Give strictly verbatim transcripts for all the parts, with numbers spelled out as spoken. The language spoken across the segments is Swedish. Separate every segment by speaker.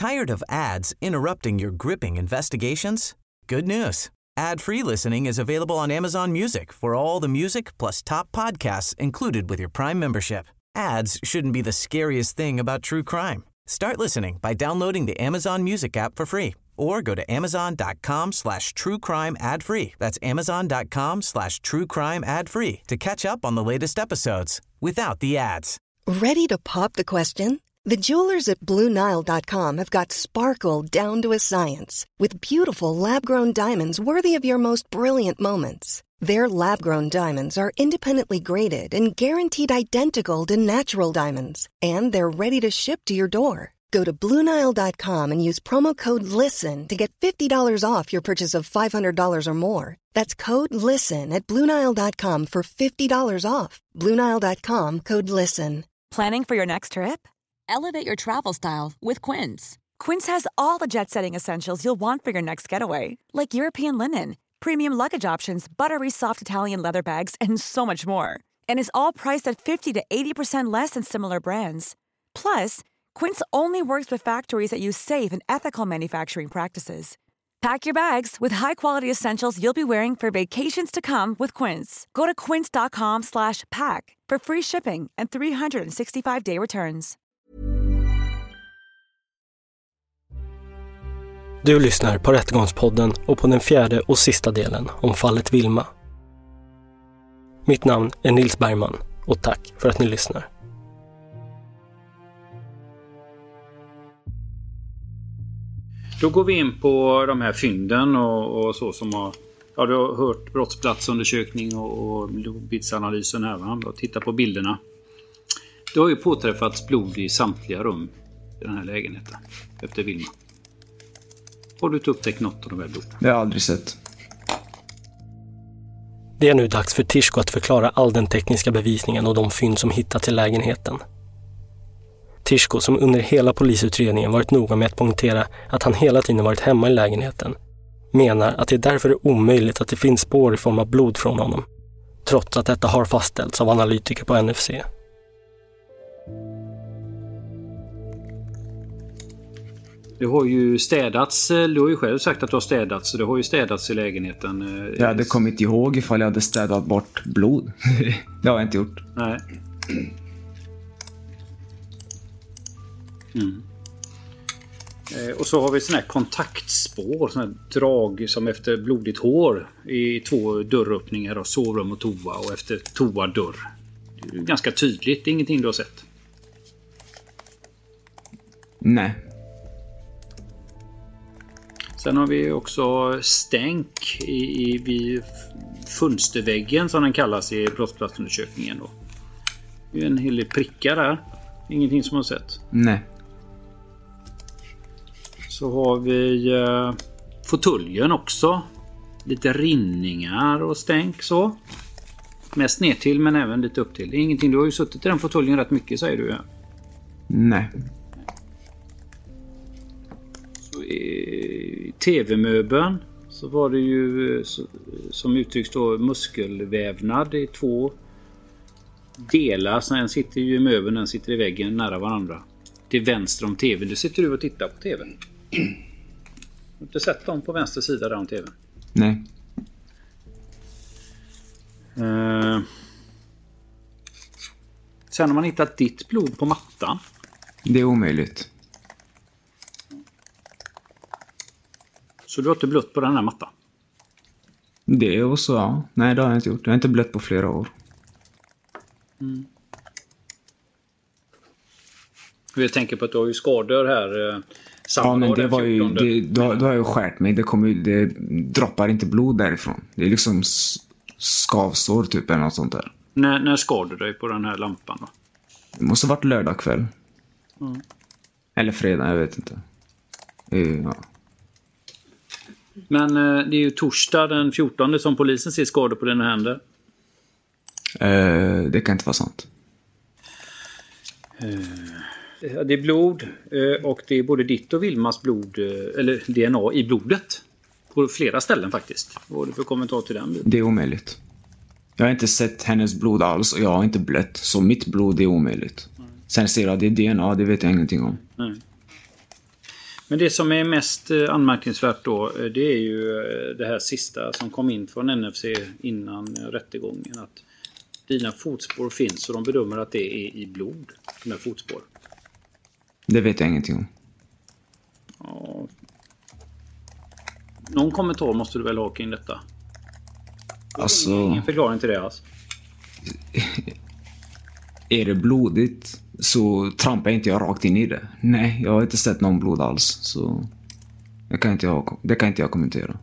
Speaker 1: Tired of ads interrupting your gripping investigations? Good news. Ad-free listening is available on Amazon Music for all the music plus top podcasts included with your Prime membership. Ads shouldn't be the scariest thing about true crime. Start listening by downloading the Amazon Music app for free or go to amazon.com slash true crime ad free. That's amazon.com slash true crime ad free to catch up on the latest episodes without the ads.
Speaker 2: Ready to pop the question? The jewelers at Blue Nile dot com have got sparkle down to a science with beautiful lab-grown diamonds worthy of your most brilliant moments. Their lab-grown diamonds are independently graded and guaranteed identical to natural diamonds, and they're ready to ship to your door. Go to Blue Nile dot com and use promo code LISTEN to get fifty dollars off your purchase of five hundred dollars or more. That's code LISTEN at Blue Nile dot com for fifty dollars off. Blue Nile dot com, code LISTEN.
Speaker 3: Planning for your next trip? Elevate your travel style with Quince. Quince has all the jet-setting essentials you'll want for your next getaway, like European linen, premium luggage options, buttery soft Italian leather bags, and so much more. And is all priced at fifty to eighty percent less than similar brands. Plus, Quince only works with factories that use safe and ethical manufacturing practices. Pack your bags with high-quality essentials you'll be wearing for vacations to come with Quince. Go to quince.com slash pack for free shipping and three sixty-five day returns.
Speaker 4: Du lyssnar på Rättegångspodden och på den fjärde och sista delen om fallet Vilma. Mitt namn är Nils Bergman och tack för att ni lyssnar.
Speaker 5: Då går vi in på de här fynden och, och så som har... Ja, du har hört brottsplatsundersökning och, och blodbildsanalysen här, va? Och titta på bilderna. Det har ju påträffats blod i samtliga rum i den här lägenheten efter Vilma. Har du inte upptäckt något av de här blod?
Speaker 6: Det har jag aldrig sett.
Speaker 4: Det är nu dags för Tishko att förklara all den tekniska bevisningen och de fynd som hittats i lägenheten. Tishko, som under hela polisutredningen varit noga med att poängtera att han hela tiden varit hemma i lägenheten, menar att det därför är omöjligt att det finns spår i form av blod från honom, trots att detta har fastställts av analytiker på N F C.
Speaker 5: Det har ju städats, du har ju själv sagt att du har städats, så det har ju städats i lägenheten.
Speaker 6: Jag hade kommit ihåg ifall jag hade städat bort blod. Det har jag inte gjort.
Speaker 5: Nej. Mm. Eh, och så har vi såna här kontaktspår, såna här drag som efter blodigt hår i två dörröppningar av sovrum och toa och efter toa dörr. Det är ganska tydligt, det är ingenting du har sett.
Speaker 6: Nej.
Speaker 5: Sen har vi också stänk i, i vid fönsterväggen som den kallas i brottsplatsundersökningen då. Det är en hel del prickar där. Ingenting som har sett.
Speaker 6: Nej.
Speaker 5: Så har vi eh, fåtöljen också. Lite rinningar och stänk så. Mest ner till men även lite upp till. Det är ingenting, du har ju suttit i den fåtöljen rätt mycket, säger du. Ja.
Speaker 6: Nej.
Speaker 5: Så i tv-möbeln så var det ju så, som uttrycks då muskelvävnad i två delar. Så en sitter ju i möbeln, den sitter i väggen nära varandra. Till vänster om tvn. Du sitter du och tittar på tvn. Du har inte sett dem på vänster sida där om tvn?
Speaker 6: Nej.
Speaker 5: Uh, sen har man hittat ditt blod på mattan.
Speaker 6: Det är omöjligt.
Speaker 5: Så du har inte blött på den här mattan?
Speaker 6: Det är också, ja. Nej, det har jag inte gjort. Jag har inte blött på flera år.
Speaker 5: Mm. Jag tänker på att du har ju skador här.
Speaker 6: Ja, men det var ju, det, då, då har jag ju skärt mig. Det, kommer ju, det droppar inte blod därifrån. Det är liksom skavsår typ eller något sånt där.
Speaker 5: När, när skadade du dig på den här lampan då?
Speaker 6: Det måste ha varit lördag kväll.
Speaker 5: Mm.
Speaker 6: Eller fredag, jag vet inte. Ja.
Speaker 5: Men det är ju torsdag den fjortonde som polisen ser skador på dina händer.
Speaker 6: Uh, det kan inte vara sant.
Speaker 5: Uh. Det är blod och det är både ditt och Vilmas blod, eller D N A i blodet på flera ställen faktiskt. Vad är det för kommentar till den?
Speaker 6: Det är omöjligt. Jag har inte sett hennes blod alls och jag har inte blött, så mitt blod är omöjligt. Mm. Sen ser jag att det är D N A, det vet jag ingenting om.
Speaker 5: Nej. Men det som är mest anmärkningsvärt då, det är ju det här sista som kom in från N F C innan rättegången. Att dina fotspår finns och de bedömer att det är i blod, dina fotspår.
Speaker 6: Det vet jag ingenting om.
Speaker 5: Ja. Någon kommentar måste du väl ha kring detta?
Speaker 6: Alltså...
Speaker 5: Ingen förklaring till det alls.
Speaker 6: Är det blodigt så trampar inte jag rakt in i det. Nej, jag har inte sett någon blod alls. Så det kan inte jag, det kan inte jag kommentera.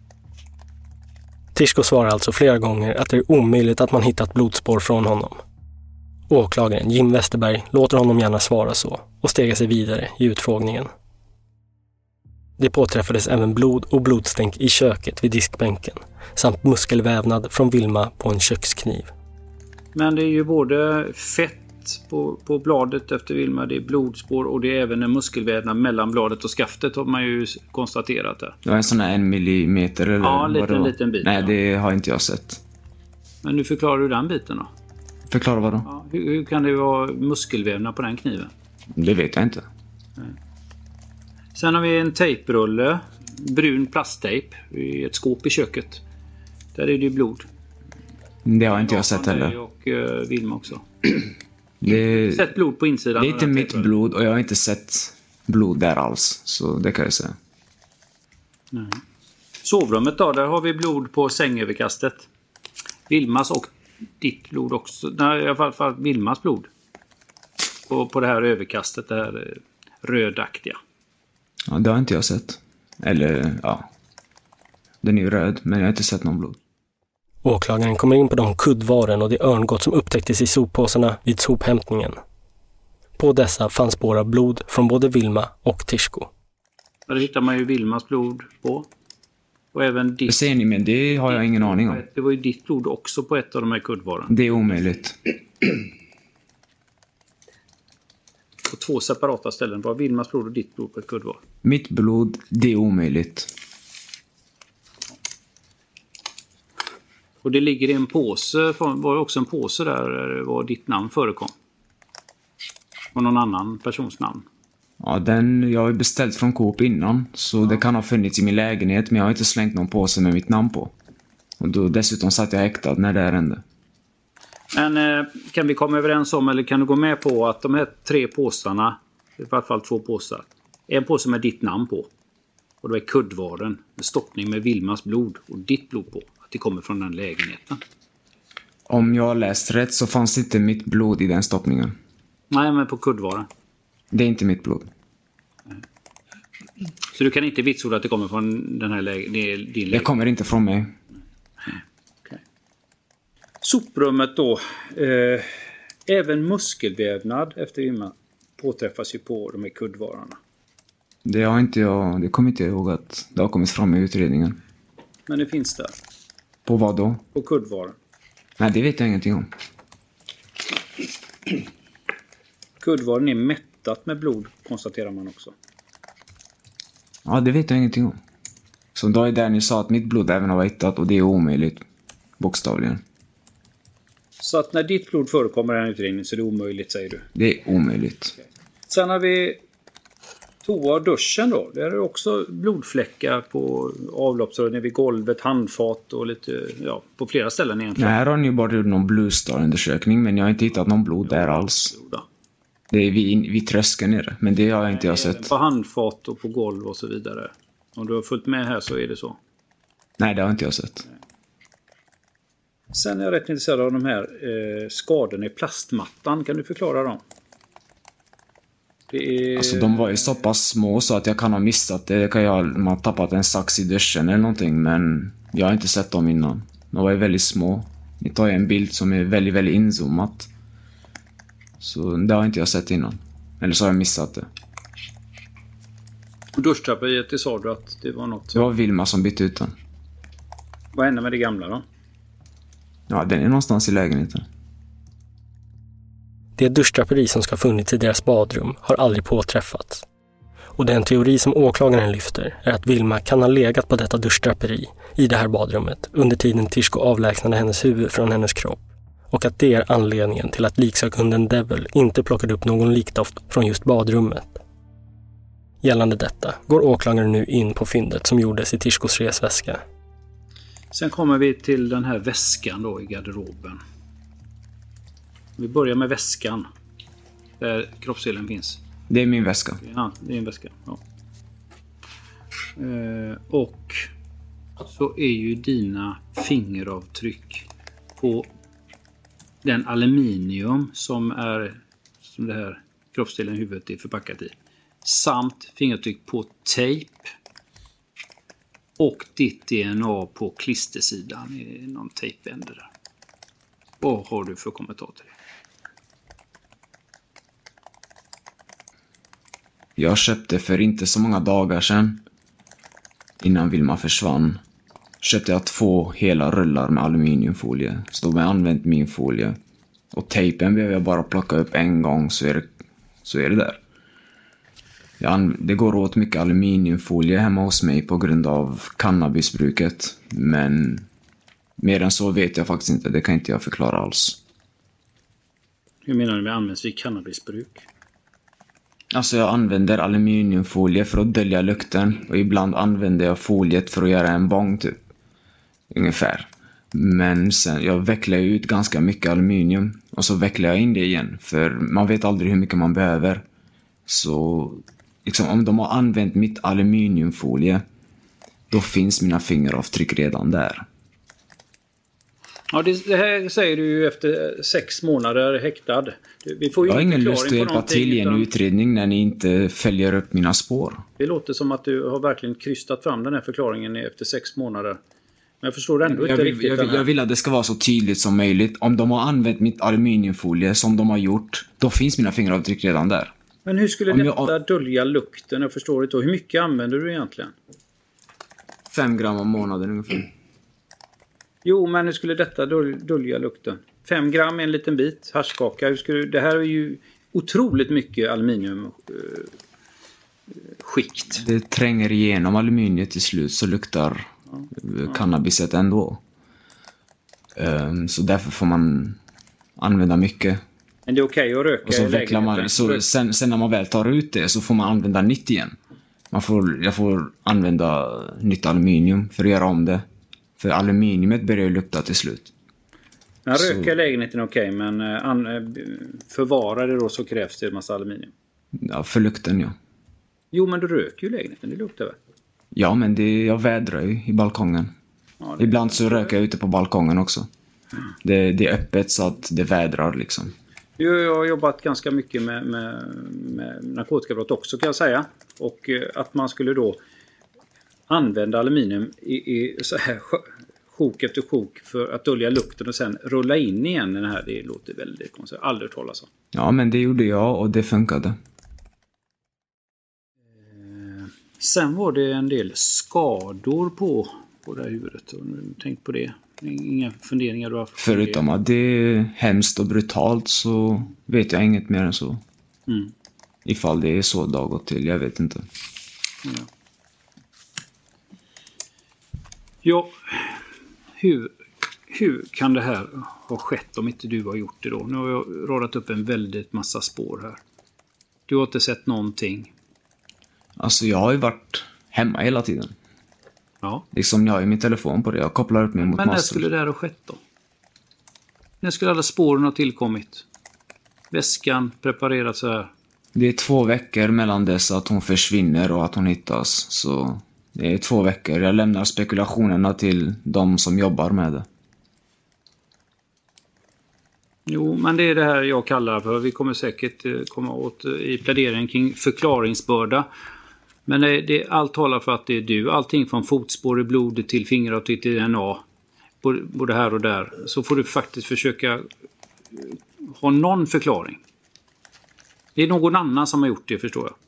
Speaker 4: Tishko svarar alltså flera gånger att det är omöjligt att man hittat blodspår från honom. Åklagaren Jim Westerberg låter honom gärna svara så och stegar sig vidare i utfrågningen. Det påträffades även blod och blodstänk i köket vid diskbänken samt muskelvävnad från Vilma på en kökskniv.
Speaker 5: Men det är ju både fett på, på bladet efter Vilma, det är blodspår och det är även en muskelvävnad mellan bladet och skaftet har man ju konstaterat där.
Speaker 6: Det var en sån här en millimeter eller
Speaker 5: ja,
Speaker 6: vad det
Speaker 5: en
Speaker 6: var?
Speaker 5: liten bit.
Speaker 6: Nej,
Speaker 5: ja.
Speaker 6: Det har inte jag sett.
Speaker 5: Men nu förklarar du den biten då?
Speaker 6: Förklara vad då?
Speaker 5: Ja, hur, hur kan det vara muskelvävnad på den kniven?
Speaker 6: Det vet jag inte.
Speaker 5: Nej. Sen har vi en tejprulle, brun plasttejp i ett skåp i köket. Där är det ju blod.
Speaker 6: Det har inte jag sett heller.
Speaker 5: Och uh, Vilma också.
Speaker 6: Det,
Speaker 5: sett blod på insidan.
Speaker 6: Det är inte mitt blod och jag har inte sett blod där alls. Så det kan jag säga.
Speaker 5: Nej. Sovrummet då, där har vi blod på sängöverkastet. Vilmas och ditt blod också. Nej, i alla fall Vilmas blod. På, på det här överkastet, det här rödaktiga.
Speaker 6: Ja, det har inte jag sett. Eller, ja. Den är ju röd, men jag har inte sett någon blod.
Speaker 4: Åklagaren kommer in på de kuddvaren och det örngott som upptäcktes i soppåsarna vid sophämtningen. På dessa fanns spår av blod från både Vilma och Tishko.
Speaker 5: Där hittar man ju Vilmas blod på. Och även ditt.
Speaker 6: Det ser ni, men det har jag ingen aning om.
Speaker 5: Det var ju ditt blod också på ett av de här kuddvaren.
Speaker 6: Det är omöjligt.
Speaker 5: På två separata ställen. Var Vilmas blod och ditt blod på ett kuddvar.
Speaker 6: Mitt blod, det är omöjligt.
Speaker 5: Och det ligger i en påse, var det också en påse där var ditt namn förekom? Och någon annan persons namn?
Speaker 6: Ja, den jag har beställt från Coop innan. Så ja. Det kan ha funnits i min lägenhet, men jag har inte slängt någon påse med mitt namn på. Och då dessutom satt jag häktad när det hände.
Speaker 5: Men eh, kan vi komma överens om, eller kan du gå med på att de här tre påsarna, i alla fall två påsar, en påse med ditt namn på. Och det är kuddvaren med stoppning med Vilmas blod och ditt blod på. Det kommer från den lägenheten.
Speaker 6: Om jag har läst rätt så fanns inte mitt blod i den stoppningen.
Speaker 5: Nej, men på kuddvaren. Det
Speaker 6: är inte mitt blod.
Speaker 5: Så du kan inte vitsorda att det kommer från den här lägenheten?
Speaker 6: Det kommer inte från mig.
Speaker 5: Okay. Soprummet då. Eh, även muskelvävnad efter Vilma påträffas ju på de här kuddvararna.
Speaker 6: Det har inte jag, det kommer inte jag ihåg att det har kommit fram i utredningen.
Speaker 5: Men det finns där.
Speaker 6: På vad då?
Speaker 5: På kuddvaren.
Speaker 6: Nej, det vet jag ingenting om.
Speaker 5: Kuddvaren är mättat med blod, konstaterar man också.
Speaker 6: Ja, det vet jag ingenting om. Så då är det där ni sa att mitt blod även har hittat och det är omöjligt. Bokstavligen.
Speaker 5: Så att när ditt blod förekommer i den utredningen så är det omöjligt, säger du?
Speaker 6: Det är omöjligt.
Speaker 5: Okay. Sen har vi toa och duschen då. Där är det också blodfläckar på avloppsrören vid golvet, handfat och lite, ja, på flera ställen egentligen.
Speaker 6: Nej, här har ni bara gjort någon Blue Star-undersökning, men jag har inte hittat någon blod där alls. Det är vid, vid tröskeln nere, men det har jag inte jag sett.
Speaker 5: På handfat och på golv och så vidare. Om du har följt med här så är det så.
Speaker 6: Nej, det har inte jag sett.
Speaker 5: Sen är jag rätt intresserad av de här eh, skadorna i plastmattan. Kan du förklara dem? Det är...
Speaker 6: Alltså de var ju så pass små så att jag kan ha missat det. Kan jag, man har tappat en sax i duschen eller någonting, men jag har inte sett dem innan. De var ju väldigt små. Ni tar ju en bild som är väldigt, väldigt inzoomat. Så det har inte jag sett innan. Eller så har jag missat det.
Speaker 5: Och duschdraperiet, det sa du att det var något...
Speaker 6: Det var Vilma som bytte ut den.
Speaker 5: Vad hände med det gamla då?
Speaker 6: Ja, den är någonstans i lägenheten.
Speaker 4: Det duschdraperi som ska ha funnits i deras badrum har aldrig påträffats. Och den teori som åklagaren lyfter är att Vilma kan ha legat på detta duschdraperi i det här badrummet under tiden Tishko avlägsnade hennes huvud från hennes kropp. Och att det är anledningen till att liksakkunden Devil inte plockade upp någon likdoft från just badrummet. Gällande detta går åklagaren nu in på fyndet som gjordes i Tishkos resväska.
Speaker 5: Sen kommer vi till den här väskan då i garderoben. Vi börjar med väskan. Där kroppsdelen finns.
Speaker 6: Det är min väska.
Speaker 5: Ja, det är en väska. Ja. Eh, och så är ju dina fingeravtryck på den aluminium som är som det här kroppsdelen i huvudet är förpackat i. Samt fingeravtryck på tejp. Och ditt D N A på klistersidan i någon tejpände där. Vad har du för kommentar till det?
Speaker 6: Jag köpte för inte så många dagar sedan, innan Vilma försvann, köpte jag två hela rullar med aluminiumfolie. Så de har använt min folie. Och tejpen behöver jag bara plocka upp en gång så är det, så är det där. Jag, det går åt mycket aluminiumfolie hemma hos mig på grund av cannabisbruket. Men mer än så vet jag faktiskt inte. Det kan inte jag förklara alls.
Speaker 5: Hur menar du med används vid cannabisbruk?
Speaker 6: Alltså jag använder aluminiumfolie för att dölja lukten. Och ibland använder jag foliet för att göra en bong typ. Ungefär. Men sen jag vecklar ut ganska mycket aluminium. Och så vecklar jag in det igen. För man vet aldrig hur mycket man behöver. Så liksom, om de har använt mitt aluminiumfolie, då finns mina fingeravtryck redan där.
Speaker 5: Ja, det, det här säger du ju efter sex månader häktad. Vi får ju
Speaker 6: jag har ingen
Speaker 5: förklaring
Speaker 6: lust att hjälpa till i en utan... utredning när ni inte följer upp mina spår.
Speaker 5: Det låter som att du har verkligen krystat fram den här förklaringen efter sex månader. Men jag förstår ändå
Speaker 6: jag
Speaker 5: inte
Speaker 6: vill,
Speaker 5: riktigt
Speaker 6: jag,
Speaker 5: den här.
Speaker 6: Jag vill att det ska vara så tydligt som möjligt. Om de har använt mitt aluminiumfolie som de har gjort, då finns mina fingeravtryck redan där.
Speaker 5: Men hur skulle
Speaker 6: Om
Speaker 5: detta
Speaker 6: jag...
Speaker 5: dölja lukten? Jag förstår inte. Hur mycket använder du egentligen?
Speaker 6: Fem gram om månaden ungefär.
Speaker 5: Jo, men hur skulle detta dölja lukten? Fem gram är en liten bit. Haschkaka. Hur skulle... Det här är ju otroligt mycket aluminiumskikt. Uh,
Speaker 6: det tränger igenom aluminiet till slut så luktar ja. cannabiset ändå. Um, så därför får man använda mycket.
Speaker 5: Men det är okej att röka
Speaker 6: och så
Speaker 5: i
Speaker 6: vecklar man, så sen, sen när man väl tar ut det så får man använda nytt igen. Man får, jag får använda nytt aluminium för att göra om det. För aluminiumet börjar lukta till slut.
Speaker 5: När röka i lägenheten är okej, men an, förvara det då så krävs det en massa aluminium.
Speaker 6: Ja, för lukten ja.
Speaker 5: Jo, men du röker ju i lägenheten, det luktar väl?
Speaker 6: Ja, men det, jag vädrar ju i balkongen. Ja, ibland så röker jag ute på balkongen också. Mm. Det, det är öppet så att det vädrar liksom.
Speaker 5: Jag har jobbat ganska mycket med, med, med narkotikabrott också kan jag säga. Och att man skulle då använda aluminium i, i så här sjok efter sjok för att dölja lukten och sen rulla in igen den här. Det låter väldigt konstigt. Aldrig hört talas om.
Speaker 6: Ja, men det gjorde jag och det funkade.
Speaker 5: Sen var det en del skador på, på det här huvudet. Tänk på det. Inga funderingar du har haft?
Speaker 6: Förutom att det är hemskt och brutalt så vet jag inget mer än så. Mm. Ifall det är så det har gått till, jag vet inte.
Speaker 5: Ja, ja. Hur, hur kan det här ha skett om inte du har gjort det då? Nu har jag radat upp en väldigt massa spår här. Du har inte sett någonting.
Speaker 6: Alltså jag har ju varit hemma hela tiden.
Speaker 5: Ja.
Speaker 6: Liksom jag har ju min telefon på det. Jag kopplar upp mig mot
Speaker 5: Men när
Speaker 6: master.
Speaker 5: skulle det här ha skett då? När skulle alla spåren ha tillkommit? Väskan preparerat så här.
Speaker 6: Det är två veckor mellan dess att hon försvinner och att hon hittas. Så det är två veckor. Jag lämnar spekulationerna till de som jobbar med det.
Speaker 5: Jo, men det är det här jag kallar för. Vi kommer säkert komma åt i pläderingen kring förklaringsbörda. Men det, det, allt talar för att det är du. Allting från fotspår i blodet till fingeravtryck till D N A. Både här och där. Så får du faktiskt försöka ha någon förklaring. Det är någon annan som har gjort det, förstår jag.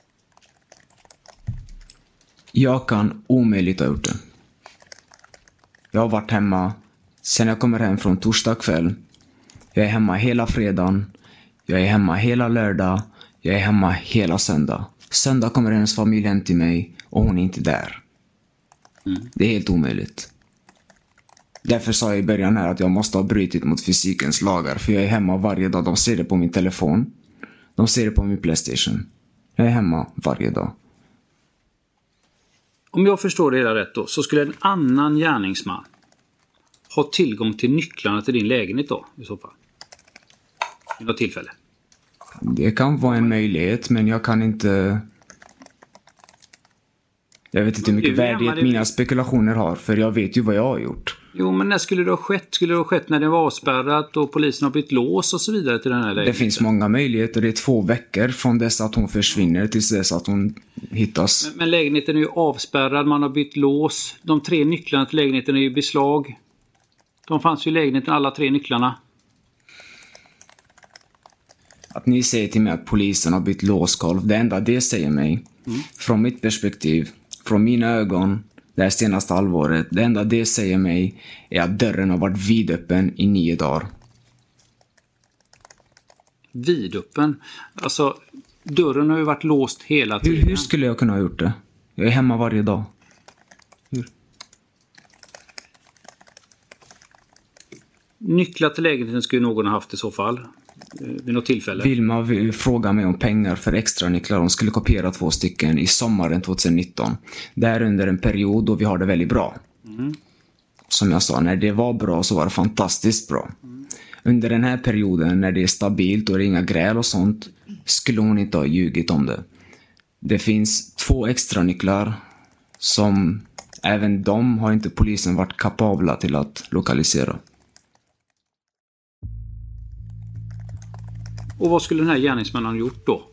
Speaker 6: Jag kan omöjligt ha gjort det. Jag har varit hemma sen jag kommer hem från torsdag kväll. Jag är hemma hela fredagen. Jag är hemma hela lördag. Jag är hemma hela söndag. Söndag kommer hennes familj hem till mig och hon är inte där. Mm. Det är helt omöjligt. Därför sa jag i början här att jag måste ha brutit mot fysikens lagar. För jag är hemma varje dag. De ser det på min telefon. De ser det på min PlayStation. Jag är hemma varje dag.
Speaker 5: Om jag förstår det hela rätt då, så skulle en annan gärningsman ha tillgång till nycklarna till din lägenhet då, i så fall? I något tillfälle?
Speaker 6: Det kan vara en möjlighet, men jag kan inte... Jag vet inte hur mycket värdighet mina spekulationer har, för jag vet ju vad jag har gjort.
Speaker 5: Jo, men när skulle det ha skett? Skulle det ha skett när det var avspärrat och polisen har blivit lås och så vidare till den här lägenheten?
Speaker 6: Det finns många möjligheter. Det är två veckor från dess att hon försvinner tills dess att hon hittas.
Speaker 5: Men, men lägenheten är ju avspärrad, man har bytt lås. De tre nycklarna till lägenheten är ju beslag. De fanns ju i lägenheten, alla tre nycklarna.
Speaker 6: Att ni säger till mig att polisen har bytt låskolv, det enda det säger mig, mm. från mitt perspektiv, från mina ögon, det här senaste halvåret, det enda det säger mig är att dörren har varit vidöppen i nio dagar.
Speaker 5: Vidöppen? Alltså, dörren har ju varit låst hela tiden.
Speaker 6: Hur, hur skulle jag kunna ha gjort det? Jag är hemma varje dag. Hur?
Speaker 5: Nycklar till lägenheten skulle någon ha haft i så fall. Vid något tillfälle.
Speaker 6: Vilma frågade mig om pengar för extra nycklar. Hon skulle kopiera två stycken i sommaren tjugonitton. Det är under en period då vi har det väldigt bra. Mm. Som jag sa, när det var bra så var det fantastiskt bra. Mm. Under den här perioden när det är stabilt och det är inga gräl och sånt, skulle hon inte ha ljugit om det. Det finns två extra nycklar som även de har inte polisen varit kapabla till att lokalisera.
Speaker 5: Och vad skulle den här gärningsmannen ha gjort då?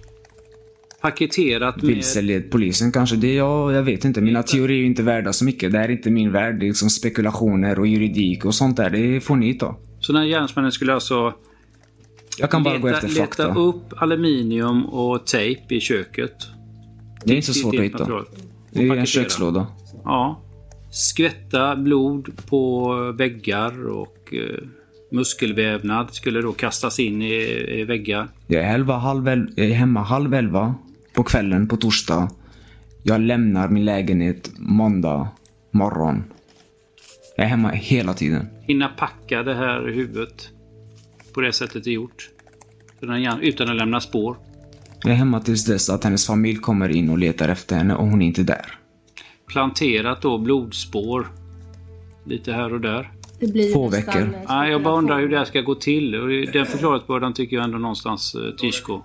Speaker 5: Paketerat med...
Speaker 6: Vilseled polisen kanske. Det är jag, jag vet inte. Mina teorier är ju inte värda så mycket. Det är inte min värld. Det är liksom spekulationer och juridik och sånt där. Det får ni ta.
Speaker 5: Så den här gärningsmannen skulle alltså...
Speaker 6: Jag kan bara
Speaker 5: leta,
Speaker 6: gå efter fakta.
Speaker 5: Leta upp aluminium och tejp i köket.
Speaker 6: Det är inte så svårt att hitta. Det är en kökslåda.
Speaker 5: Ja. Skvätta blod på väggar och... Eh, muskelvävnad skulle då kastas in i, i väggar.
Speaker 6: Jag är, elva, halv elva, jag är hemma halv elva på kvällen på torsdag. Jag lämnar min lägenhet måndag morgon. Jag är hemma hela tiden.
Speaker 5: Hinna packa det här huvudet på det sättet det är gjort. Utan att lämna spår.
Speaker 6: Jag är hemma tills dess att hennes familj kommer in och letar efter henne och hon är inte där.
Speaker 5: Planterat då blodspår lite här och där.
Speaker 6: Det blir två veckor.
Speaker 5: Ja, jag bara undrar hur det här ska gå till. Och den förklaringsbördan tycker jag ändå någonstans uh, Tishko.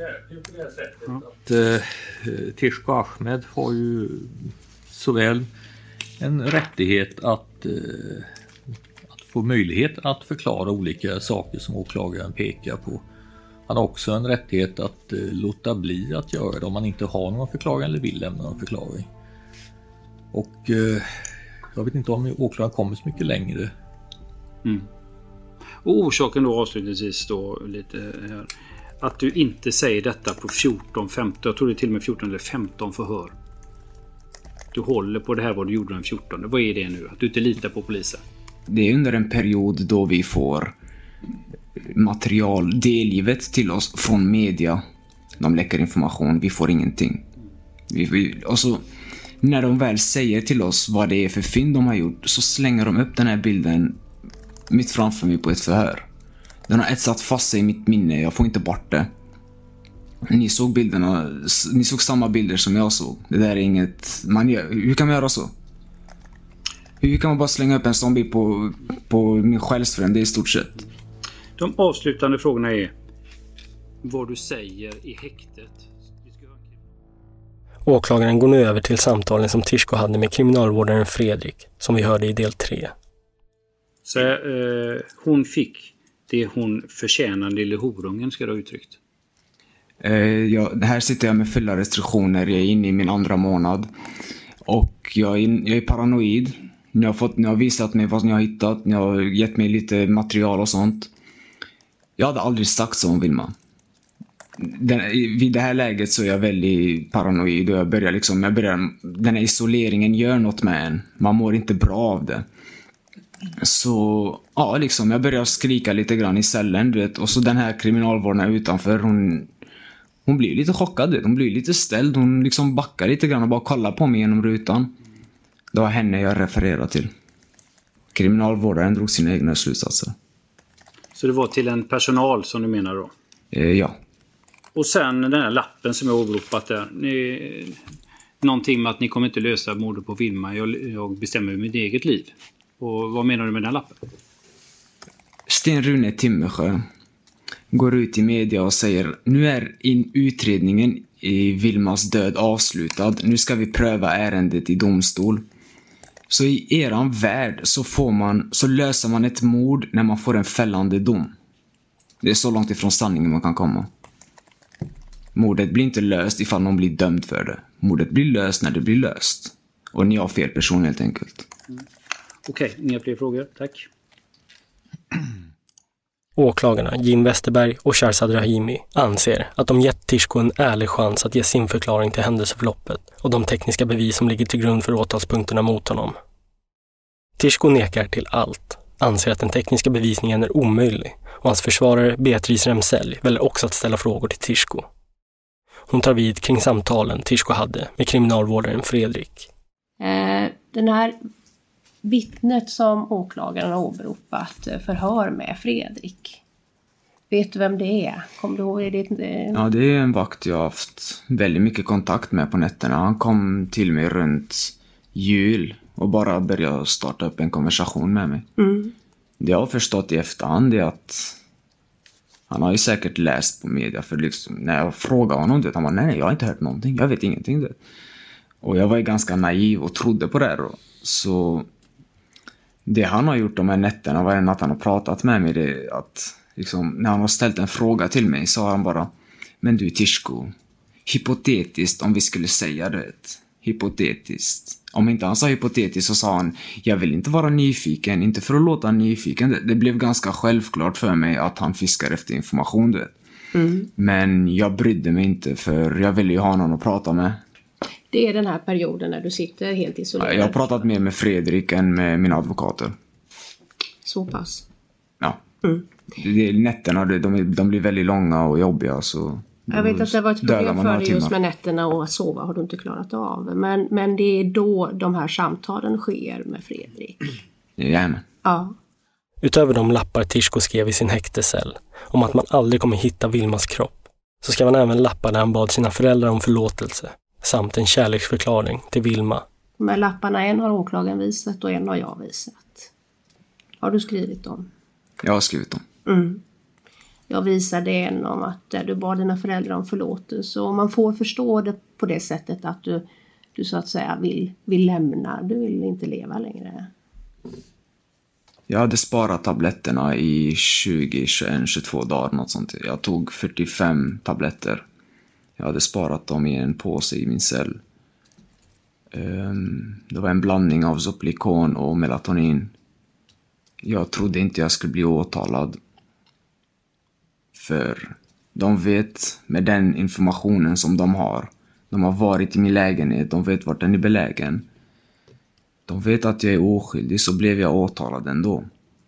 Speaker 7: Ja. Uh, Tishko Ahmed har ju såväl en rättighet att, uh, att få möjlighet att förklara olika saker som åklagaren pekar på. Han har också en rättighet att uh, låta bli att göra det om man inte har någon förklaring eller vill lämna någon förklaring. Och uh, jag vet inte om åklagaren kommer så mycket längre.
Speaker 5: Mm. Och orsaken då avslutningsvis då lite här, att du inte säger detta på fjorton, femton, jag tror det är till och med fjorton eller femton förhör. Du håller på det här vad du gjorde den fjorton. Vad är det nu? Att du inte litar på polisen?
Speaker 6: Det är under en period då vi får material delgivet till oss från media. De läcker information, vi får ingenting. Vi, vi, och så när de väl säger till oss vad det är för fynd de har gjort, så slänger de upp den här bilden mitt framför mig på ett förhör. Den har etsat fast sig i mitt minne. Jag får inte bort det. Ni såg bilderna. Ni såg samma bilder som jag såg. Det där är inget man gör. Hur kan man göra så? Hur kan man bara slänga upp en zombie på, på min själsfrände i stort sett?
Speaker 5: De avslutande frågorna är vad du säger i häktet.
Speaker 4: Åklagaren går nu över till samtalen som Tishko hade med kriminalvårdaren Fredrik, som vi hörde i del tre.
Speaker 5: Så eh, hon fick det hon förtjänar, lille horungen ska du ha uttryckt.
Speaker 6: Eh, ja, här sitter jag med fulla restriktioner. Jag är inne i min andra månad. Och jag är, jag är paranoid. Ni har, fått, ni har visat mig vad ni har hittat. Ni har gett mig lite material och sånt. Jag hade aldrig sagt så om Vilma. Den, vid det här läget så är jag väldigt paranoid. Och jag börjar liksom, jag börjar, den här isoleringen gör något med en. Man mår inte bra av det. Så ja, liksom jag börjar skrika lite grann i cellen, du vet. Och så den här kriminalvården utanför, hon hon blir lite chockad, du vet. Hon blir lite ställd. Hon liksom backar lite grann och bara kollar på mig genom rutan. Det var henne jag refererar till. Kriminalvårdaren drog sina egna slutsatser.
Speaker 5: Så det var till en personal som du menar då?
Speaker 6: Eh, ja.
Speaker 5: Och sen den här lappen som jag åberopat där. Ni, någonting med att ni kommer inte lösa mordet på Vilma. Jag, jag bestämmer mitt eget liv. Och vad menar du med den lappen?
Speaker 6: Sten Rune Timmersjö går ut i media och säger: nu är in utredningen i Vilmas död avslutad. Nu ska vi pröva ärendet i domstol. Så i eran värld så får man så löser man ett mord när man får en fällande dom. Det är så långt ifrån sanningen man kan komma. Mordet blir inte löst ifall någon blir dömd för det. Mordet blir löst när det blir löst. Och ni har fel person helt enkelt.
Speaker 5: Mm. Okej, okay, inga fler frågor. Tack.
Speaker 4: Åklagarna Jim Westerberg och Sharzad Rahimi anser att de gett Tishko en ärlig chans att ge sin förklaring till händelseförloppet och de tekniska bevis som ligger till grund för åtalspunkterna mot honom. Tishko nekar till allt, anser att den tekniska bevisningen är omöjlig och hans försvarare Beatrice Remsell väljer också att ställa frågor till Tishko. Hon tar vid kring samtalen Tishko hade med kriminalvårdaren Fredrik.
Speaker 8: Eh, den här vittnet som åklagaren har åberopat förhör med Fredrik. Vet du vem det är? Kommer du ihåg? Är det...
Speaker 6: Ja, det är en vakt jag har haft väldigt mycket kontakt med på nätterna. Han kom till mig runt jul och bara började starta upp en konversation med mig.
Speaker 8: Mm.
Speaker 6: Det jag har förstått i efterhand är att han har ju säkert läst på media, för liksom, när jag frågade honom det, han var nej, jag har inte hört någonting, jag vet ingenting det. Och jag var ju ganska naiv och trodde på det här. Så det han har gjort de här nätterna, varje natt han har pratat med mig, det är att liksom, när han har ställt en fråga till mig så har han bara: men du Tishko, hypotetiskt om vi skulle säga det, hypotetiskt. Om inte han sa hypotetiskt så sa han: jag vill inte vara nyfiken, inte för att låta nyfiken. Det, det blev ganska självklart för mig att han fiskar efter information, du vet.
Speaker 8: Mm.
Speaker 6: Men jag brydde mig inte, för jag ville ju ha någon att prata med.
Speaker 8: Det är den här perioden när du sitter helt isolerad.
Speaker 6: Jag har pratat mer med Fredrik än med mina advokater.
Speaker 8: Så pass?
Speaker 6: Ja.
Speaker 8: Mm.
Speaker 6: Det är nätterna, de, de blir väldigt långa och jobbiga. Så
Speaker 8: jag vet att det var ett problem för dig just med nätterna och att sova har du inte klarat av. Men, men det är då de här samtalen sker med Fredrik.
Speaker 6: Jajamän.
Speaker 8: Ja.
Speaker 4: Utöver de lappar Tishko skrev i sin häktescell om att man aldrig kommer hitta Vilmas kropp, så skrev han även lappar där han bad sina föräldrar om förlåtelse samt en kärleksförklaring till Vilma.
Speaker 8: De här lapparna, en har åklagaren visat och en har jag visat. Har du skrivit dem?
Speaker 6: Jag har skrivit dem.
Speaker 8: Mm. Jag visade en om att du bad dina föräldrar om förlåtelse. Och man får förstå det på det sättet att du, du så att säga vill, vill lämna. Du vill inte leva längre.
Speaker 6: Jag hade sparat tabletterna i tjugo, tjugoett, tjugotvå dagar. Något sånt. Jag tog fyrtiofem tabletter. Jag hade sparat dem i en påse i min cell. Det var en blandning av Zoplicon och melatonin. Jag trodde inte jag skulle bli åtalad. För de vet, med den informationen som de har, de har varit i min lägenhet, de vet vart den är belägen. De vet att jag är oskyldig, så blev jag åtalad ändå.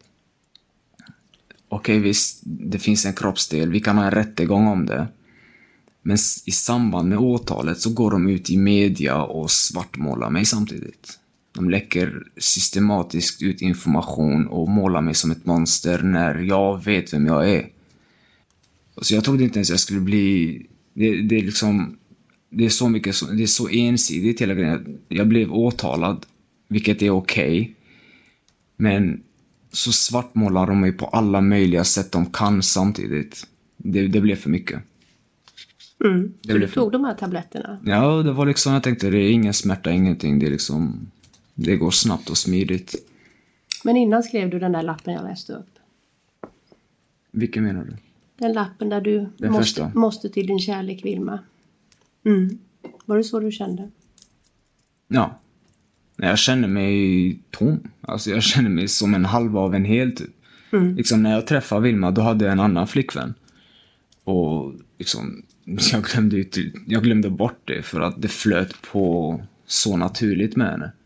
Speaker 6: Okej, visst, det finns en kroppsdel, vi kan ha en rättegång om det. Men i samband med åtalet så går de ut i media och svartmålar mig samtidigt. De läcker systematiskt ut information och målar mig som ett monster när jag vet vem jag är. Så jag trodde inte ens jag skulle bli... Det, det är liksom... Det är så mycket... Det är så ensidigt hela grejen. Jag blev åtalad, vilket är okej. Okay. Men så svartmålar de mig på alla möjliga sätt de kan samtidigt. Det, det blev för mycket.
Speaker 8: Mm. Så du tog de här tabletterna?
Speaker 6: Ja, det var liksom... Jag tänkte, det är ingen smärta, ingenting. Det är liksom... Det går snabbt och smidigt.
Speaker 8: Men innan skrev du den där lappen jag läste upp.
Speaker 6: Vilken menar du?
Speaker 8: Den lappen där du måste, måste till din kärlek, Vilma. Mm. Var det så du kände?
Speaker 6: Ja. Jag känner mig tom. Alltså jag känner mig som en halva av en hel typ. Mm. Liksom när jag träffade Vilma, då hade jag en annan flickvän. Och liksom, jag glömde, ut, jag glömde bort det för att det flöt på så naturligt med henne.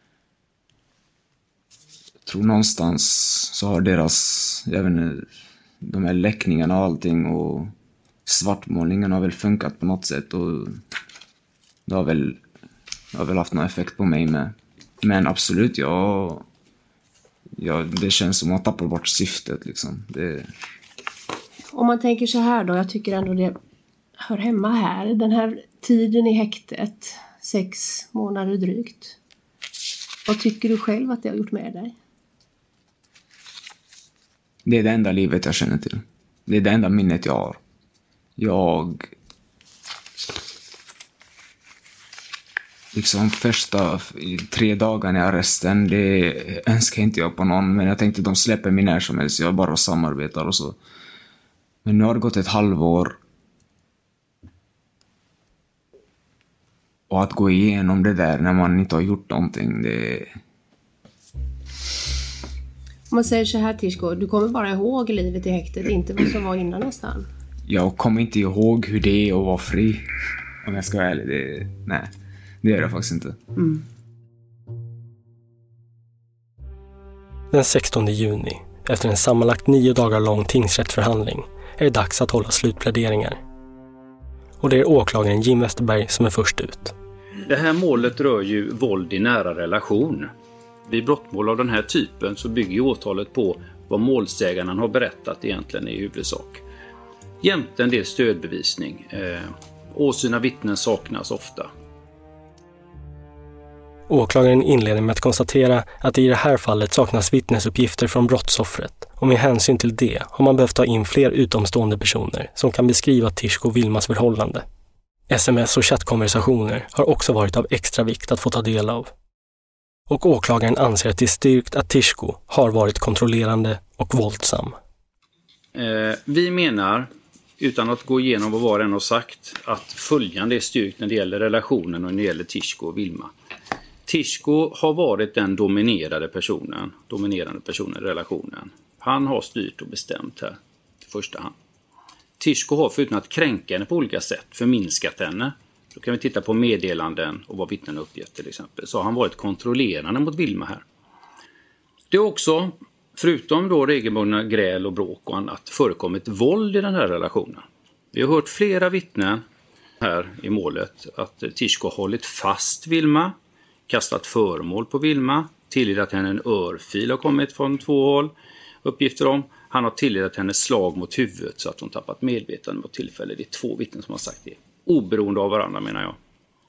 Speaker 6: Jag tror någonstans så har deras, jag vet inte, de här läckningarna och allting och svartmålningen har väl funkat på något sätt, och det har väl, det har väl haft någon effekt på mig med. Men absolut, jag, jag det känns som att man tappar bort syftet liksom. Det...
Speaker 8: Om man tänker så här då, jag tycker ändå det hör hemma här. Den här tiden i häktet, sex månader drygt. Vad tycker du själv att det har gjort med dig?
Speaker 6: Det är det enda livet jag känner till. Det är det enda minnet jag har. Jag... Liksom första tre dagarna i arresten, det önskar inte jag på någon. Men jag tänkte de släpper mig när som helst. Jag bara samarbetar och så. Men nu har det gått ett halvår. Och att gå igenom det där när man inte har gjort någonting, det...
Speaker 8: Om man säger så här, Tishko, du kommer bara ihåg livet i häktet, inte vad som var innan nästan.
Speaker 6: Jag kommer inte ihåg hur det är att vara fri. Om jag ska vara ärlig, det... Nej, det gör jag faktiskt inte.
Speaker 8: Mm.
Speaker 4: Den sextonde juni, efter en sammanlagt nio dagar lång tingsrättsförhandling, är det dags att hålla slutpläderingar. Och det är åklagaren Jim Westerberg som är först ut.
Speaker 5: Det här målet rör ju våld i nära relation. Vid brottmål av den här typen så bygger ju åtalet på vad målsägaren har berättat egentligen i huvudsak. Jämte en del stödbevisning. Eh, åsyna vittnen saknas ofta.
Speaker 4: Åklagaren inleder med att konstatera att det i det här fallet saknas vittnesuppgifter från brottsoffret. Och med hänsyn till det har man behövt ta in fler utomstående personer som kan beskriva Tishko och Vilmas förhållande. Sms och chattkonversationer har också varit av extra vikt att få ta del av. Och åklagaren anser att det är styrkt att Tishko har varit kontrollerande och våldsam.
Speaker 5: Eh, vi menar, utan att gå igenom vad var en har sagt, att följande är styrkt när det gäller relationen och när det gäller Tishko och Vilma. Tishko har varit den dominerade personen, dominerande personen i relationen. Han har styrt och bestämt här i första hand. Tishko har förutom att kränka henne på olika sätt förminskat henne. Då kan vi titta på meddelanden och vad vittnen uppgett till exempel. Så har han varit kontrollerande mot Vilma här. Det är också, förutom då regelbundna gräl och bråk och annat, förekommit våld i den här relationen. Vi har hört flera vittnen här i målet att Tishko har hållit fast Vilma, kastat föremål på Vilma, tilldelat henne en örfil har kommit från två håll, uppgifter om. Han har tilldelat henne slag mot huvudet så att hon tappat medvetande mot tillfälle. Det är två vittnen som har sagt det. Oberoende av varandra menar jag.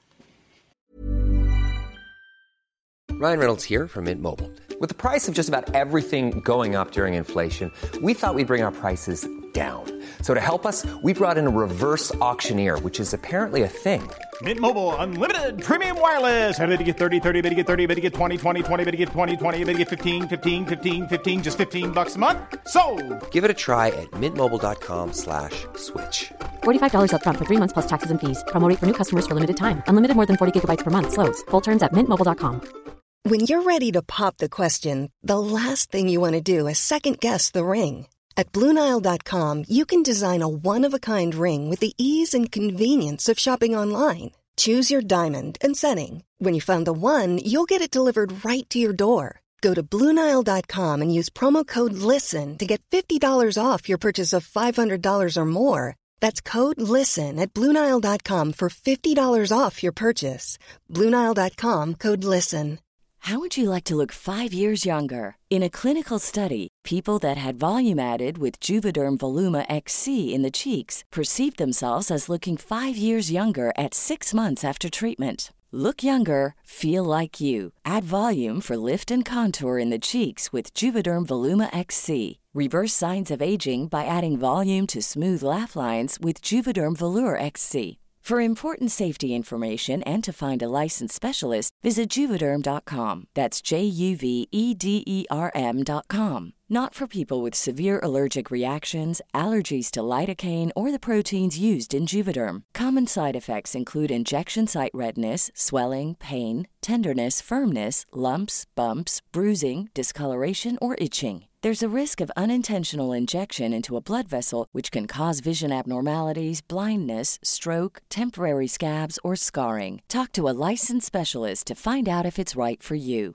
Speaker 9: Ryan Reynolds here from Mint Mobile. With the price of just about everything going up during inflation, we thought we'd bring our prices down. So to help us, we brought in a reverse auctioneer, which is apparently a thing.
Speaker 10: Mint Mobile Unlimited Premium Wireless. How to get thirty, thirty, how to get thirty, how to get twenty, twenty, twenty, how to get twenty, twenty, how to get fifteen, fifteen, fifteen, fifteen, just fifteen bucks a month? Sold!
Speaker 9: Give it a try at mintmobile.com slash switch.
Speaker 11: forty-five dollars up front for three months plus taxes and fees. Promo rate for new customers for limited time. Unlimited more than forty gigabytes per month. Slows full terms at mint mobile dot com.
Speaker 2: When you're ready to pop the question, the last thing you want to do is second-guess the ring. At Blue Nile dot com, you can design a one-of-a-kind ring with the ease and convenience of shopping online. Choose your diamond and setting. When you find the one, you'll get it delivered right to your door. Go to Blue Nile dot com and use promo code LISTEN to get fifty dollars off your purchase of five hundred dollars or more. That's code LISTEN at Blue Nile dot com for fifty dollars off your purchase. Blue Nile dot com, code LISTEN.
Speaker 12: How would you like to look five years younger? In a clinical study, people that had volume added with Juvederm Voluma X C in the cheeks perceived themselves as looking five years younger at six months after treatment. Look younger, feel like you. Add volume for lift and contour in the cheeks with Juvederm Voluma X C. Reverse signs of aging by adding volume to smooth laugh lines with Juvederm Volure X C. For important safety information and to find a licensed specialist, visit Juvederm dot com. That's J U V E D E R M dot com. Not for people with severe allergic reactions, allergies to lidocaine, or the proteins used in Juvederm. Common side effects include injection site redness, swelling, pain, tenderness, firmness, lumps, bumps, bruising, discoloration, or itching. There's a risk of unintentional injection into a blood vessel, which can cause vision abnormalities, blindness, stroke, temporary scabs, or scarring. Talk to a licensed specialist to find out if it's right for you.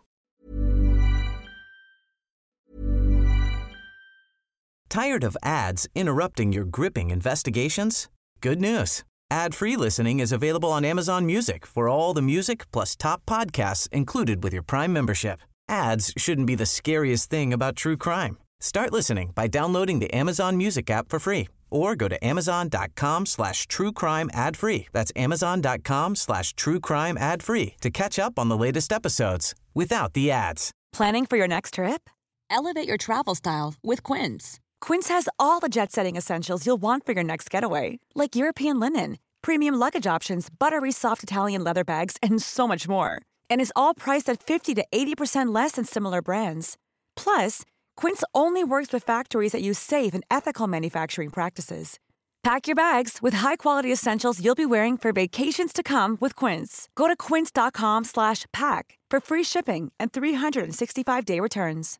Speaker 1: Tired of ads interrupting your gripping investigations? Good news. Ad-free listening is available on Amazon Music for all the music plus top podcasts included with your Prime membership. Ads shouldn't be the scariest thing about true crime. Start listening by downloading the Amazon Music app for free or go to amazon.com slash true crime ad free. That's amazon.com slash true crime ad free to catch up on the latest episodes without the ads.
Speaker 3: Planning for your next trip? Elevate your travel style with Quince. Quince has all the jet-setting essentials you'll want for your next getaway, like European linen, premium luggage options, buttery soft Italian leather bags, and so much more. And is all priced at fifty to eighty percent less than similar brands. Plus, Quince only works with factories that use safe and ethical manufacturing practices. Pack your bags with high-quality essentials you'll be wearing for vacations to come with Quince. Go to quince.com slash pack for free shipping and three sixty-five day returns.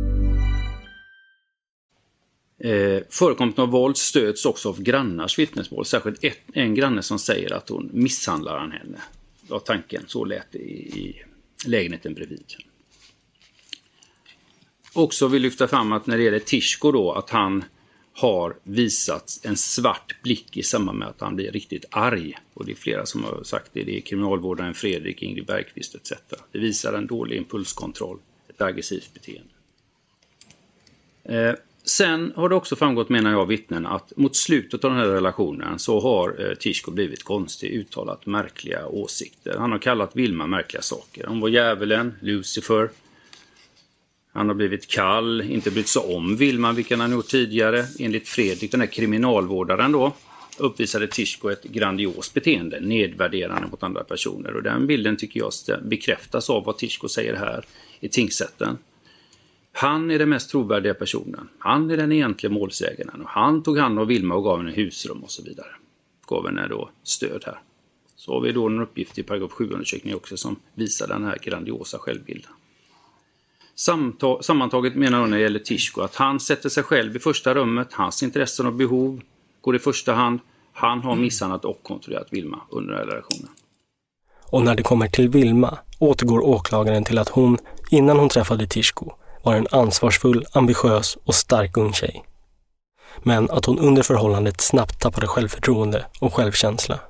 Speaker 5: Eh, förekomsten av våld stöds också av grannars vittnesmål. Särskilt ett, en granne som säger att hon misshandlar han henne. Var tanken, så lät det i, i lägenheten bredvid. Också vill lyfta fram att när det gäller Tishko då, att han har visat en svart blick i samband med att han blir riktigt arg. Och det är flera som har sagt det. Det är kriminalvårdaren Fredrik, Ingrid Bergqvist et cetera. Det visar en dålig impulskontroll, ett aggressivt beteende. Eh, sen har det också framgått, menar jag, vittnen att mot slutet av den här relationen så har eh, Tishko blivit konstig, uttalat märkliga åsikter. Han har kallat Vilma märkliga saker. Hon var djävulen, Lucifer. Han har blivit kall, inte brytt sig om Vilma, vilken han gjort tidigare. Enligt Fredrik, den här kriminalvårdaren då, uppvisade Tishko ett grandios beteende, nedvärderande mot andra personer. Och den bilden tycker jag bekräftas av vad Tishko säger här i tingsrätten. Han är den mest trovärdiga personen. Han är den egentliga målsägaren. Och han tog hand om Vilma och gav henne husrum och så vidare. Gav henne då stöd här. Så har vi då en uppgift i paragraf sju-undersökningen också som visar den här grandiosa självbilden. Samta- sammantaget menar hon när det gäller Tishko att han sätter sig själv i första rummet. Hans intressen och behov går i första hand. Han har misshandlat och kontrollerat Vilma under den här relationen.
Speaker 4: Och när det kommer till Vilma återgår åklagaren till att hon, innan hon träffade Tishko, var en ansvarsfull, ambitiös och stark ung tjej. Men att hon under förhållandet snabbt tappade självförtroende och självkänsla.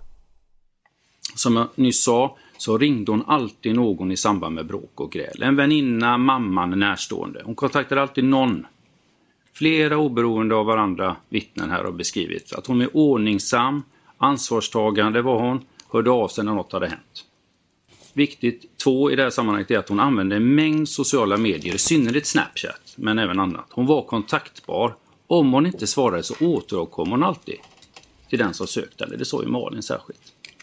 Speaker 5: Som jag nyss sa så ringde hon alltid någon i samband med bråk och gräl. En väninna, mamman, närstående. Hon kontaktade alltid någon. Flera oberoende av varandra vittnen här har beskrivit att hon är ordningsam, ansvarstagande var hon, hörde av sig när något hade hänt. Viktigt två i det här sammanhanget är att hon använde en mängd sociala medier, i synnerhet Snapchat, men även annat. Hon var kontaktbar. Om hon inte svarade så återkom hon alltid till den som sökte, eller det sa ju Malin särskilt.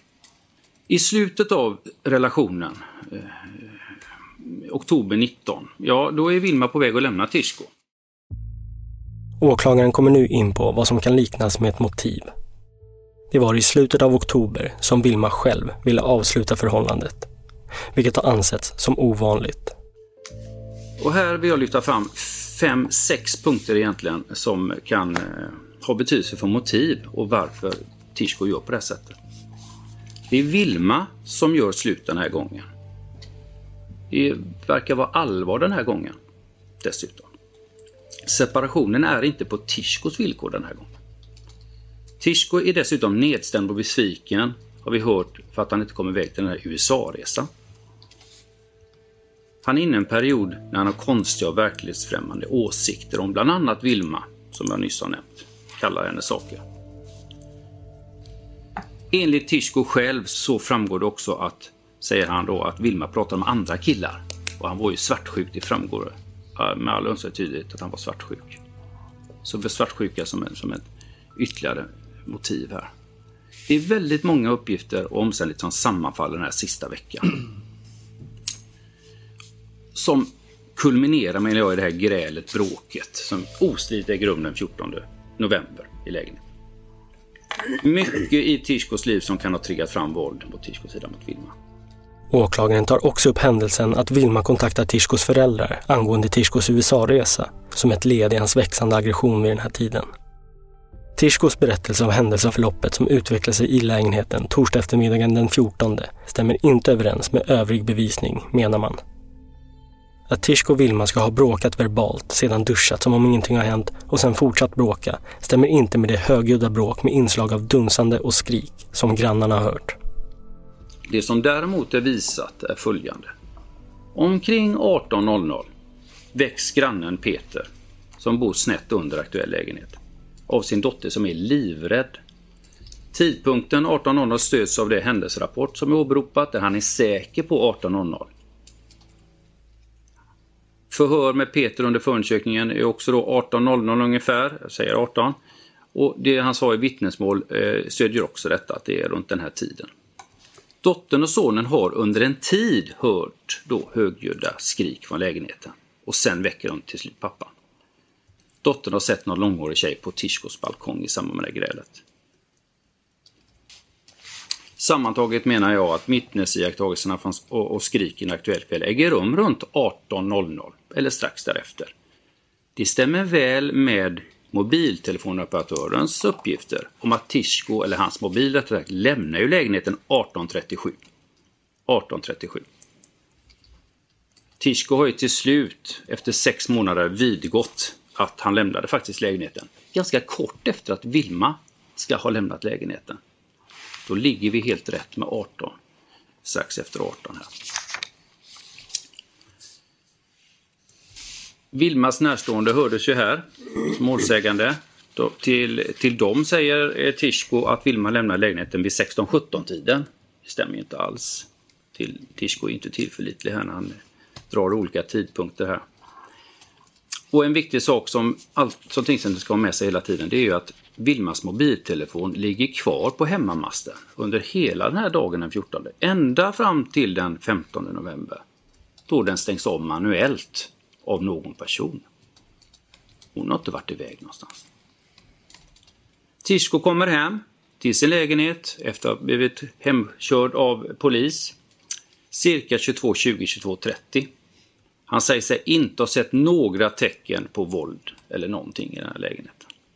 Speaker 5: I slutet av relationen, eh, oktober nitton, ja då är Vilma på väg att lämna Tishko.
Speaker 4: Åklagaren kommer nu in på vad som kan liknas med ett motiv. Det var i slutet av oktober som Vilma själv ville avsluta förhållandet, vilket har ansetts som ovanligt.
Speaker 5: Och här vill jag lyfta fram fem, sex punkter egentligen som kan eh, ha betydelse för motiv och varför Tishko gör på det här sättet. Det är Vilma som gör slut den här gången. Det verkar vara allvar den här gången dessutom. Separationen är inte på Tishkos villkor den här gången. Tishko är dessutom nedstämd och besviken, har vi hört, för att han inte kommer iväg till den här U S A-resan. Han är inne i en period när han har konstiga och verklighetsfrämmande åsikter om bland annat Vilma, som jag nyss har nämnt, kallar henne saker. Enligt Tishko själv så framgår det också att, säger han då, att Vilma pratar om andra killar. Och han var ju svartsjuk, det framgår med all önskvärd tydlighet att han var svartsjuk. Så för svartsjuka som, en, som ett ytterligare motiv här. Det är väldigt många uppgifter och omständigheter som sammanfaller den här sista veckan. Som kulminerar med jag i det här grälet, bråket, som ostridigt äger rum den fjortonde november i lägenheten. Mycket i Tishkos liv som kan ha triggat fram våld mot Tishkos sida mot Vilma.
Speaker 4: Åklagaren tar också upp händelsen att Vilma kontaktar Tishkos föräldrar angående Tishkos U S A-resa som ett led i hans växande aggression vid den här tiden. Tishkos berättelse av händelseförloppet som utvecklar sig i lägenheten torsdag eftermiddagen den fjortonde stämmer inte överens med övrig bevisning, menar man. Att Tishko och Vilma ska ha bråkat verbalt, sedan duschat som om ingenting har hänt och sen fortsatt bråka stämmer inte med det högljudda bråk med inslag av dunsande och skrik som grannarna har hört.
Speaker 5: Det som däremot är visat är följande. Omkring arton väcks grannen Peter som bor snett under aktuell lägenhet. av sin dotter som är livrädd. Tidpunkten arton noll noll stöds av det händelserapport som är åberopat där han är säker på arton noll noll. Förhör med Peter under förundersökningen är också då arton noll noll ungefär, jag säger arton. Och det han sa i vittnesmål eh, stödjer också detta, att det är runt den här tiden. Dottern och sonen har under en tid hört då högljudda skrik från lägenheten. Och sen väcker de till slut pappan. Dottern har sett någon långhårig tjej på Tishkos balkong i samband med det grälet. Sammantaget menar jag att vittnesiakttagelserna och, och skriken aktuell kväll äger rum runt arton noll noll eller strax därefter. Det stämmer väl med mobiltelefonoperatörens uppgifter om att Tishko eller hans mobil rättare sagt lämnar ju lägenheten arton trettiosju. arton trettiosju. Tishko har ju till slut efter sex månader vidgått att han lämnade faktiskt lägenheten. Ganska kort efter att Vilma ska ha lämnat lägenheten. Då ligger vi helt rätt med arton. Strax efter arton här. Vilmas närstående hördes ju här som målsägande. Då, till, till dem säger Tishko att Vilma lämnar lägenheten vid sexton sjutton tiden. Det stämmer inte alls. Till, Tishko är inte tillförlitlig här när han drar olika tidpunkter här. Och en viktig sak som, allt, som tingsrätten ska ha med sig hela tiden, det är ju att Vilmas mobiltelefon ligger kvar på hemmamasten under hela den här dagen den fjortonde. Ända fram till den femtonde november. Då den stängs av manuellt av någon person. Hon har inte varit iväg någonstans. Tishko kommer hem till sin lägenhet efter att ha blivit hemkörd av polis. Cirka tjugotvå tjugo tjugotvå trettio. Han säger sig inte ha sett några tecken på våld eller någonting i den här lägenheten.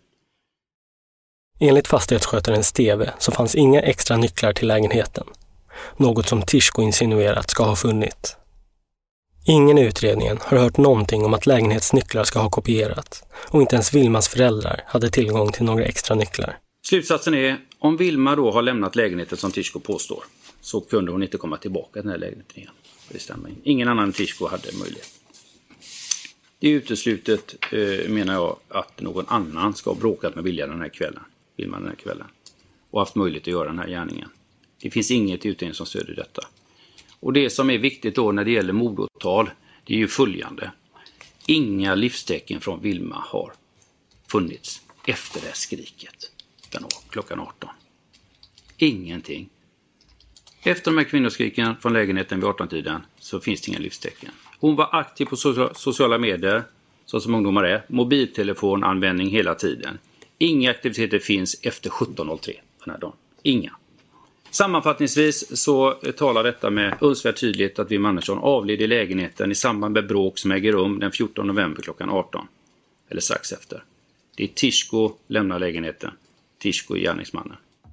Speaker 4: Enligt fastighetsskötaren Steve så fanns inga extra nycklar till lägenheten. Något som Tishko insinuerat ska ha funnit. Ingen i utredningen har hört någonting om att lägenhetsnycklar ska ha kopierats och inte ens Vilmas föräldrar hade tillgång till några extra nycklar.
Speaker 5: Slutsatsen är, om Vilma då har lämnat lägenheten som Tishko påstår så kunde hon inte komma tillbaka till den här lägenheten igen. Det stämmer. Ingen annan än Tishko hade möjlighet. Det är uteslutet eh, menar jag att någon annan ska ha bråkat med Vilja den här kvällen. Vilma den här kvällen. Och haft möjlighet att göra den här gärningen. Det finns inget utredning som stödjer detta. Och det som är viktigt då när det gäller mordåtal, det är ju följande. Inga livstecken från Vilma har funnits efter det skriket den klockan arton. Ingenting. Efter de här kvinnoskriken från lägenheten vid arton-tiden så finns det inga livstecken. Hon var aktiv på sociala medier, så som ungdomar är. Mobiltelefonanvändning hela tiden. Inga aktiviteter finns efter sjutton noll tre den här dagen. Inga. Sammanfattningsvis så talar detta med önskvärt tydligt att Vilma Andersson avled i lägenheten i samband med bråk som äger rum den fjortonde november klockan arton. Eller strax efter. Det är Tishko lämnar lägenheten. Tishko är gärningsmannen.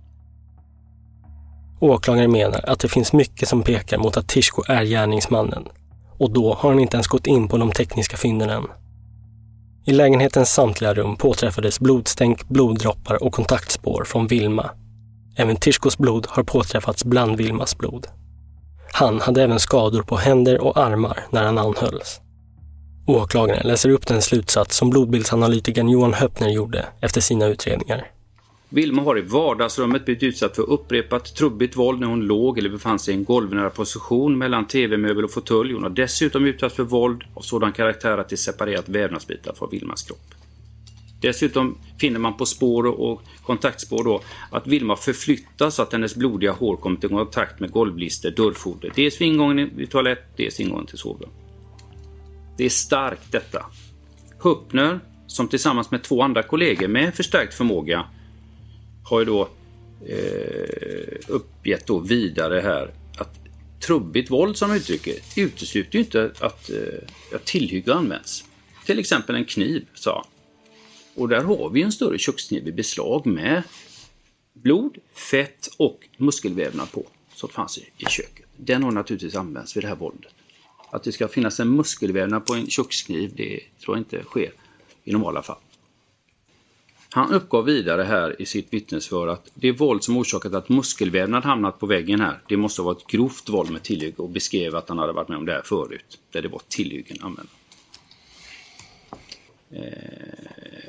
Speaker 4: Åklagaren menar att det finns mycket som pekar mot att Tishko är gärningsmannen. Och då har han inte ens gått in på de tekniska fynden än. I lägenhetens samtliga rum påträffades blodstänk, bloddroppar och kontaktspår från Vilma. Även Tishkos blod har påträffats bland Vilmas blod. Han hade även skador på händer och armar när han anhölls. Åklagaren läser upp den slutsats som blodbildsanalytikern Johan Höppner gjorde efter sina utredningar.
Speaker 5: Vilma har i vardagsrummet blivit utsatt för upprepat trubbigt våld när hon låg eller befann sig i en golvnära position mellan tv-möbel och fåtölj. Hon har dessutom utsatts för våld av sådan karaktär att det separerat vävnadsbitar från Vilmas kropp. Dessutom finner man på spår och kontaktspår då att Vilma förflyttas så att hennes blodiga hår kommer till kontakt med golvlister, dörrfoder. Dels vid ingången till toalett, dels ingången till sovrum. Det är starkt detta. Höppner, som tillsammans med två andra kollegor med förstärkt förmåga har ju då eh, uppgett då vidare här att trubbigt våld som uttrycker utesluter ju inte att, eh, att tillhygge används. Till exempel en kniv, sa. Och där har vi en större kökskniv i beslag med blod, fett och muskelvävnad på som fanns i, i köket. Den har naturligtvis använts vid det här våldet. Att det ska finnas en muskelvävnad på en kökskniv, det tror jag inte sker i normala fall. Han uppgav vidare här i sitt vittnesför att det våld som orsakat att muskelvävnad hamnat på väggen här, det måste ha varit ett grovt våld med tillhygge, och beskrev att han hade varit med om det här förut, där det var tillhyggen använda. Eh,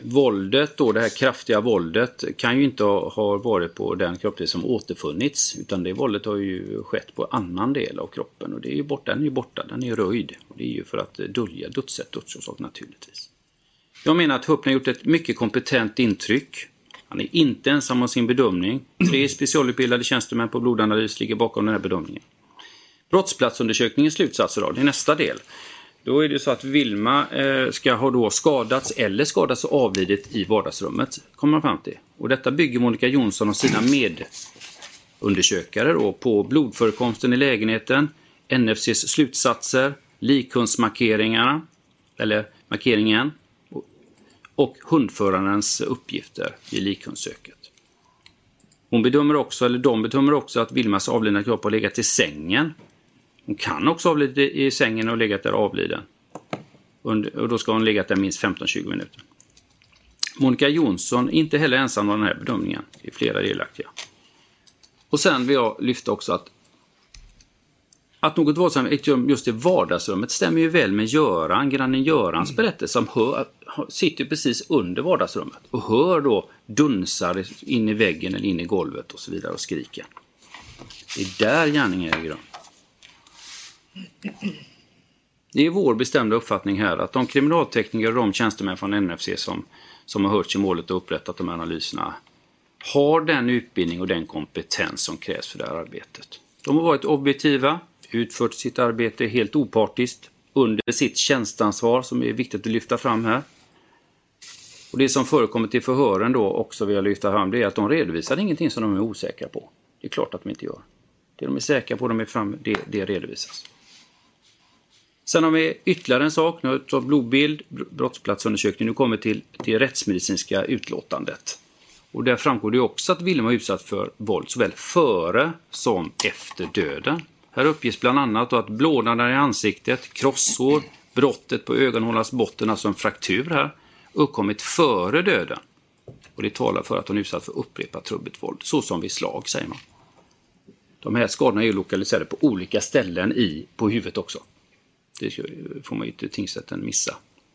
Speaker 5: våldet då, det här kraftiga våldet kan ju inte ha, ha varit på den kroppsdel som återfunnits, utan det våldet har ju skett på annan del av kroppen, och det är ju borta, den är ju borta, den är röjd, och det är ju för att dölja dödssätt, dödsorsak naturligtvis. Jag menar att Höppner har gjort ett mycket kompetent intryck. Han är inte ensam om sin bedömning. Tre specialutbildade tjänstemän på blodanalys ligger bakom den här bedömningen. Brottsplatsundersökningens slutsatser då, det är nästa del. Då är det så att Vilma eh, ska ha då skadats eller skadats och avlidit i vardagsrummet, kommer man fram till. Och detta bygger Monica Jonsson och sina medundersökare då på blodförekomsten i lägenheten, N F C:s slutsatser, likhundsmarkeringarna, eller markeringen, och, och hundförarens uppgifter i likhundsöket. Hon bedömer också, eller de bedömer också att Vilmas avlidna kropp har legat i sängen. Hon kan också ha blivit i sängen och legat där avliden. Och då ska hon legat där minst femton till tjugo minuter. Monica Jonsson är inte heller ensam om den här bedömningen. Det är flera delaktiga. Och sen vill jag lyfta också att att något våldsamt ägt rum just i vardagsrummet stämmer ju väl med Göran, grannen Görans berättelse, som hör, sitter precis under vardagsrummet och hör då dunsar in i väggen eller in i golvet och så vidare och skriker. Det är där gärningen äger rum. Det är vår bestämda uppfattning här att de kriminaltekniker och de tjänstemän från N F C som, som har hört i målet och upprättat de här analyserna har den utbildning och den kompetens som krävs för det här arbetet. De har varit objektiva, utfört sitt arbete helt opartiskt under sitt tjänstansvar, som är viktigt att lyfta fram här. Och det som förekommer till förhören då också vill jag lyfta fram, det är att de redovisar ingenting som de är osäkra på. Det är klart att de inte gör. Det de är säkra på, de är fram, det, det redovisas. Sen har vi ytterligare en sak, nu har blodbild, brottsplatsundersökning, nu kommer till det rättsmedicinska utlåtandet. Och där framgår det också att Vilma var utsatt för våld såväl före som efter döden. Här uppges bland annat att blådnader i ansiktet, krossår, brottet på ögonhålans botten, alltså en fraktur här, uppkommit före döden. Och det talar för att hon är utsatt för upprepat trubbigt våld, så som vid slag, säger man. De här skadorna är ju lokaliserade på olika ställen i, på huvudet också. Det får man ju inte tingsrätten missa.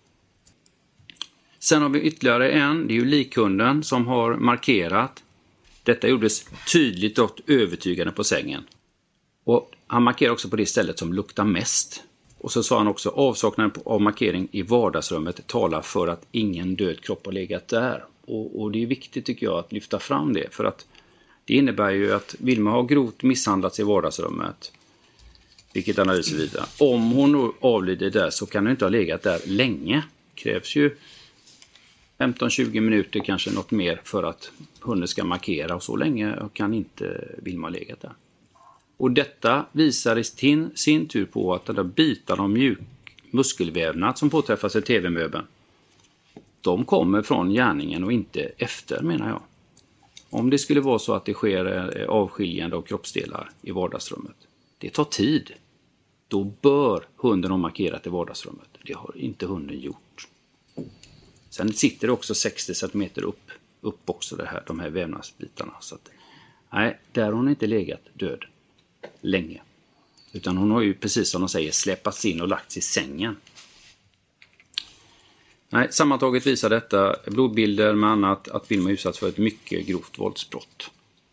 Speaker 5: Sen har vi ytterligare en, det är ju likhunden som har markerat. Detta gjordes tydligt och övertygande på sängen. Och han markerar också på det stället som luktar mest. Och så sa han också, avsaknaden av markering i vardagsrummet talar för att ingen död kropp har legat där. Och, och det är viktigt tycker jag att lyfta fram det, för att det innebär ju att Vilma har grovt misshandlats i vardagsrummet. Vilket analyser vidare. Om hon avlider där så kan hon inte ha legat där länge. Krävs ju femton till tjugo minuter, kanske något mer, för att hunden ska markera. Och så länge kan inte Vilma ha legat där. Och detta visar i sin, sin tur på att den där bitar av mjuk muskelvävnad som påträffas i tv-möbeln, de kommer från gärningen och inte efter, menar jag. Om det skulle vara så att det sker avskiljande av kroppsdelar i vardagsrummet, det tar tid. Då bör hunden ha markerat i vardagsrummet. Det har inte hunden gjort. Sen sitter det också sextio centimeter upp, upp också det här, de här vävnadsbitarna. Så att, nej, där har hon inte legat död länge. Utan hon har ju, precis som de säger, släppats in och lagts i sängen. Nej, sammantaget visar detta blodbilder med annat att Vilma är utsatt för ett mycket grovt våldsbrott.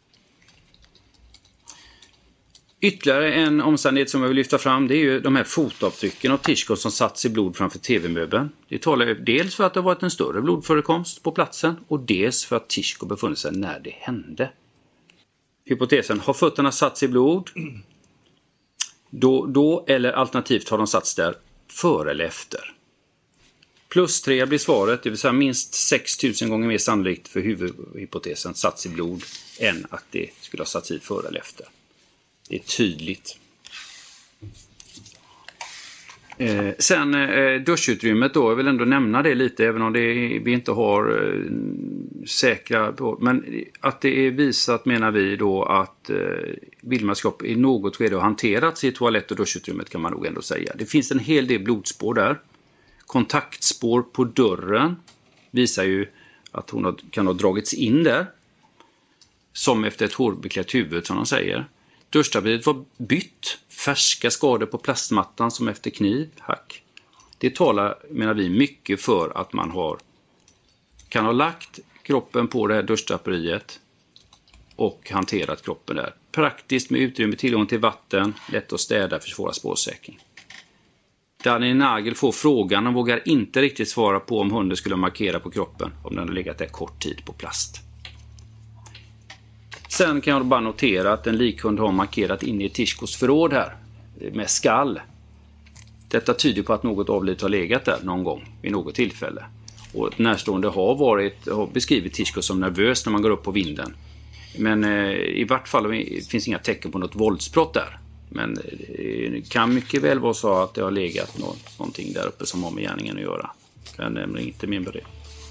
Speaker 5: Ytterligare en omständighet som jag vill lyfta fram, det är ju de här fotavtrycken av Tishko som satts i blod framför tv-möbeln. Det talar ju dels för att det har varit en större blodförekomst på platsen och dels för att Tishko befunnit sig när det hände. Hypotesen, har fötterna satts i blod? Då, då eller alternativt har de satts där före eller efter. Plus tre blir svaret, det vill säga minst sex tusen gånger mer sannolikt för huvudhypotesen satts i blod än att det skulle ha satts i före eller efter. Det är tydligt. Eh, sen eh, duschutrymmet då, jag vill ändå nämna det lite, även om det är, vi inte har eh, säkra på, men att det är visat, menar vi då, att eh, Vilmas kropp i något skede har hanterats i toalett- och duschutrymmet, kan man nog ändå säga. Det finns en hel del blodspår där. Kontaktspår på dörren visar ju att hon har, kan ha dragits in där, som efter ett hårbeklätt huvud, som de säger. Duschtapetet var bytt, färska skador på plastmattan som efter kniv, hack. Det talar, menar vi, mycket för att man har kan ha lagt kroppen på det här duschdraperiet och hanterat kroppen där. Praktiskt med utrymme, tillgång till vatten, lätt att städa, försvåra spårsäkring. Danny Nagel får frågan och vågar inte riktigt svara på om hunden skulle markera på kroppen om den har legat där kort tid på plast. Sen kan jag bara notera att en likhund har markerat in i Tishkos förråd här med skall. Detta tyder på att något avlidet har legat där någon gång vid något tillfälle. Och närstående har, varit, har beskrivit Tishko som nervös när man går upp på vinden. Men eh, i vart fall finns inga tecken på något våldsbrott där. Men det eh, kan mycket väl vara så att det har legat något, någonting där uppe som har med gärningen att göra. Jag nämner inte mer med det.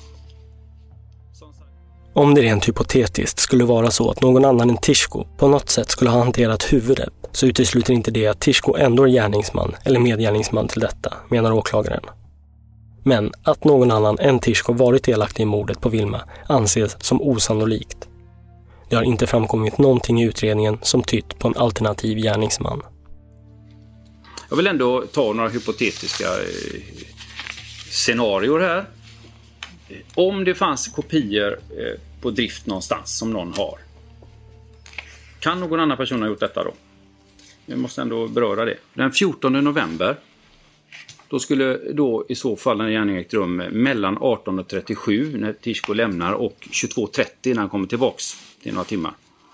Speaker 4: Om det rent hypotetiskt skulle vara så att någon annan än Tishko på något sätt skulle ha hanterat huvudet, så utesluter inte det att Tishko ändå är gärningsman eller medgärningsman till detta, menar åklagaren. Men att någon annan än Tishko varit delaktig i mordet på Vilma anses som osannolikt. Det har inte framkommit någonting i utredningen som tytt på en alternativ gärningsman.
Speaker 5: Jag vill ändå ta några hypotetiska eh, scenarier här. Om det fanns kopior eh, på drift någonstans som någon har. Kan någon annan person ha gjort detta då? Vi måste ändå beröra det. Den fjortonde november, då skulle då i så fall en gärning ägt rum mellan arton och trettiosju när Tishko lämnar och tjugotvå trettio när han kommer tillbaks till några timmar.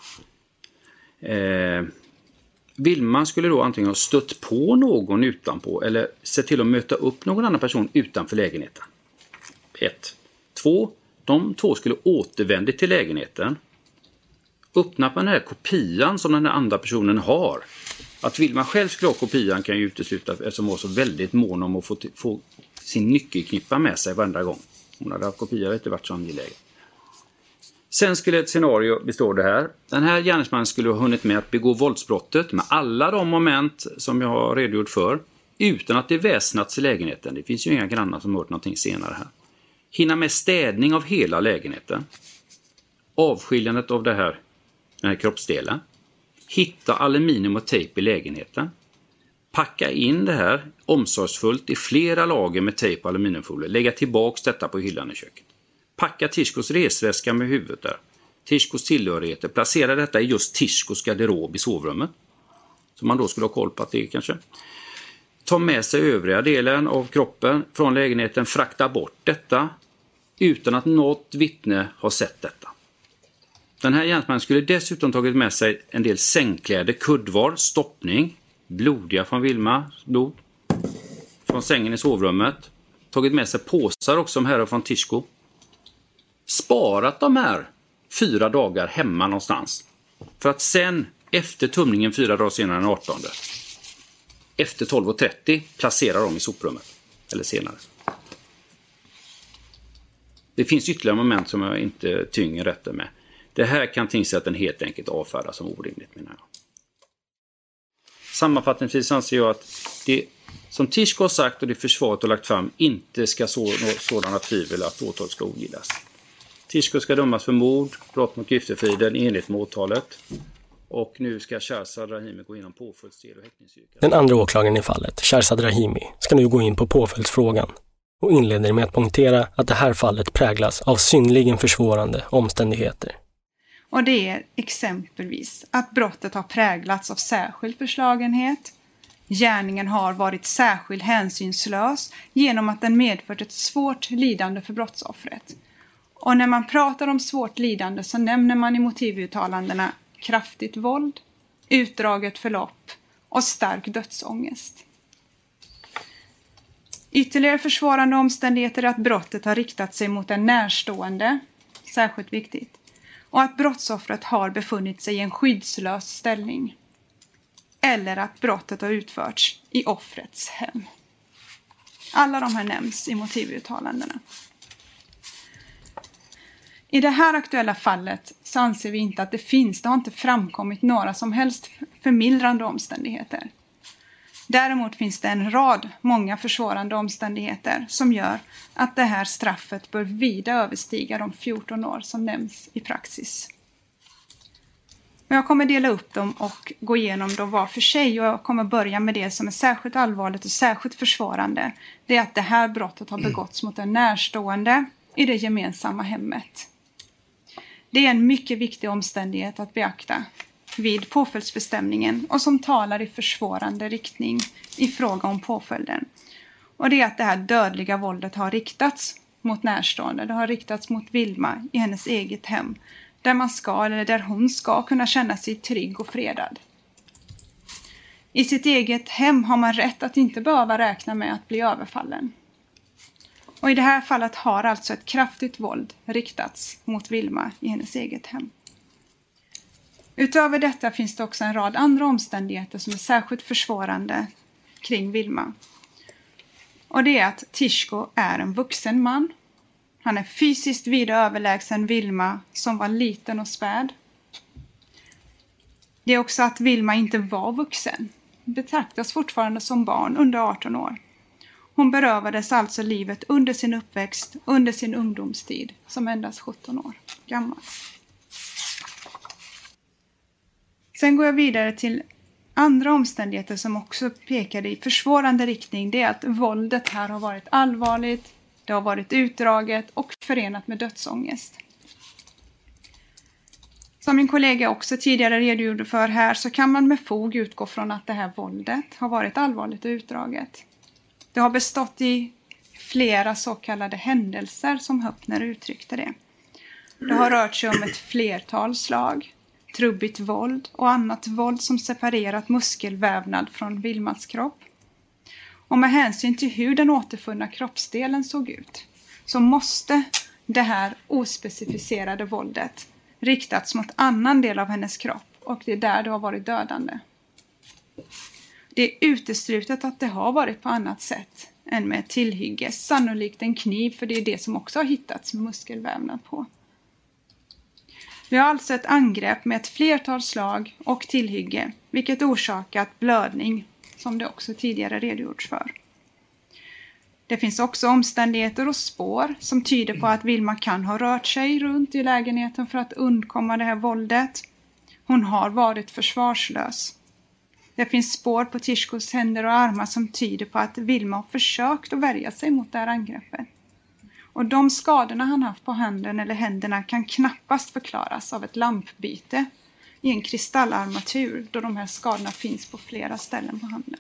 Speaker 5: Eh, Vilma skulle då antingen ha stött på någon utanpå eller sett till att möta upp någon annan person utanför lägenheten. Ett. Två. De två skulle återvända till lägenheten. Öppna på den här kopian som den andra personen har. Att Vilma själv skulle ha kopian kan ju utesluta eftersom hon var så väldigt mån om att få, få sin nyckelknippa med sig varenda gång. Hon hade haft kopior, inte varit så angelägen. Sen skulle ett scenario bestå det här. Den här gärningsmannen skulle ha hunnit med att begå våldsbrottet med alla de moment som jag har redogjort för utan att det väsnats i lägenheten. Det finns ju inga grannar som hört någonting senare här. Hinna med städning av hela lägenheten. Avskiljandet av det här, den här kroppsdelen. Hitta aluminium och tejp i lägenheten. Packa in det här omsorgsfullt i flera lager med tejp och aluminiumfolie. Lägga tillbaks detta på hyllan i köket. Packa Tishkos resväska med huvudet där. Tishkos tillhörigheter. Placera detta i just Tishkos garderob i sovrummet. Så man då skulle ha koll på att det kanske. Ta med sig övriga delen av kroppen från lägenheten. Frakta bort detta. Utan att något vittne har sett detta. Den här gärningsmannen skulle dessutom tagit med sig en del sängkläder, kuddvar, stoppning, blodiga från Vilma, blod, från sängen i sovrummet. Tagit med sig påsar också som här från Tishko. Sparat de här fyra dagar hemma någonstans. För att sen, efter tumningen fyra dagar senare den artonde, efter tolv och trettio, placera dem i soprummet. Eller senare. Det finns ytterligare moment som jag inte tynger rätten med. Det här kan tingsrätten helt enkelt avfärda som orimligt, menar jag. Sammanfattningsvis anser jag att det som Tishko har sagt och det försvaret har lagt fram inte ska så sådana tvivel att åtal ska ogillas. Tishko ska dömas för mord, brott mot griftefriden i enlighet med åtalet. Och nu ska Sherzad Rahimi gå igenom påföljdsdel och häktningsyrkande.
Speaker 4: Den andra åklagaren i fallet, Sherzad Rahimi, ska nu gå in på påföljdsfrågan och inleder med att poängtera att det här fallet präglas av synnerligen försvårande omständigheter.
Speaker 13: Och det är exempelvis att brottet har präglats av särskild förslagenhet. Gärningen har varit särskilt hänsynslös genom att den medfört ett svårt lidande för brottsoffret. Och när man pratar om svårt lidande så nämner man i motivuttalandena kraftigt våld, utdraget förlopp och stark dödsångest. Ytterligare försvårande omständigheter är att brottet har riktat sig mot en närstående, särskilt viktigt. Och att brottsoffret har befunnit sig i en skyddslös ställning. Eller att brottet har utförts i offrets hem. Alla de här nämns i motivuttalandena. I det här aktuella fallet så anser vi inte att det finns, det har inte framkommit några som helst förmildrande omständigheter. Däremot finns det en rad, många försvårande omständigheter som gör att det här straffet bör vida överstiga de fjorton år som nämns i praxis. Jag kommer dela upp dem och gå igenom dem var för sig och jag kommer börja med det som är särskilt allvarligt och särskilt försvårande. Det är att det här brottet har begåtts mot en närstående i det gemensamma hemmet. Det är en mycket viktig omständighet att beakta vid påföljdsbestämningen och som talar i försvårande riktning i fråga om påföljden. Och det är att det här dödliga våldet har riktats mot närstående. Det har riktats mot Vilma i hennes eget hem. Där man ska, eller där hon ska kunna känna sig trygg och fredad. I sitt eget hem har man rätt att inte behöva räkna med att bli överfallen. Och i det här fallet har alltså ett kraftigt våld riktats mot Vilma i hennes eget hem. Utöver detta finns det också en rad andra omständigheter som är särskilt försvårande kring Vilma. Och det är att Tishko är en vuxen man. Han är fysiskt vida överlägsen Vilma som var liten och späd. Det är också att Vilma inte var vuxen. Betraktas fortfarande som barn under arton år. Hon berövades alltså livet under sin uppväxt, under sin ungdomstid, som endast sjutton år gammal. Sen går jag vidare till andra omständigheter som också pekade i försvårande riktning. Det är att våldet här har varit allvarligt, det har varit utdraget och förenat med dödsångest. Som min kollega också tidigare redogjorde för här så kan man med fog utgå från att det här våldet har varit allvarligt och utdraget. Det har bestått i flera så kallade händelser som Höppner uttryckte det. Det har rört sig om ett flertal slag, trubbigt våld och annat våld som separerat muskelvävnad från Vilmas kropp. Och med hänsyn till hur den återfunna kroppsdelen såg ut så måste det här ospecificerade våldet riktats mot annan del av hennes kropp och det är där det har varit dödande. Det är uteslutet att det har varit på annat sätt än med ett tillhygge, sannolikt en kniv för det är det som också har hittats med muskelvävnad på. Vi har alltså ett angrepp med ett flertal slag och tillhygge, vilket orsakat blödning, som det också tidigare redogjorts för. Det finns också omständigheter och spår som tyder på att Vilma kan ha rört sig runt i lägenheten för att undkomma det här våldet. Hon har varit försvarslös. Det finns spår på Tishkos händer och armar som tyder på att Vilma har försökt att värja sig mot det här angreppet. Och de skadorna han haft på handen eller händerna kan knappast förklaras av ett lampbyte i en kristallarmatur då de här skadorna finns på flera ställen på handen.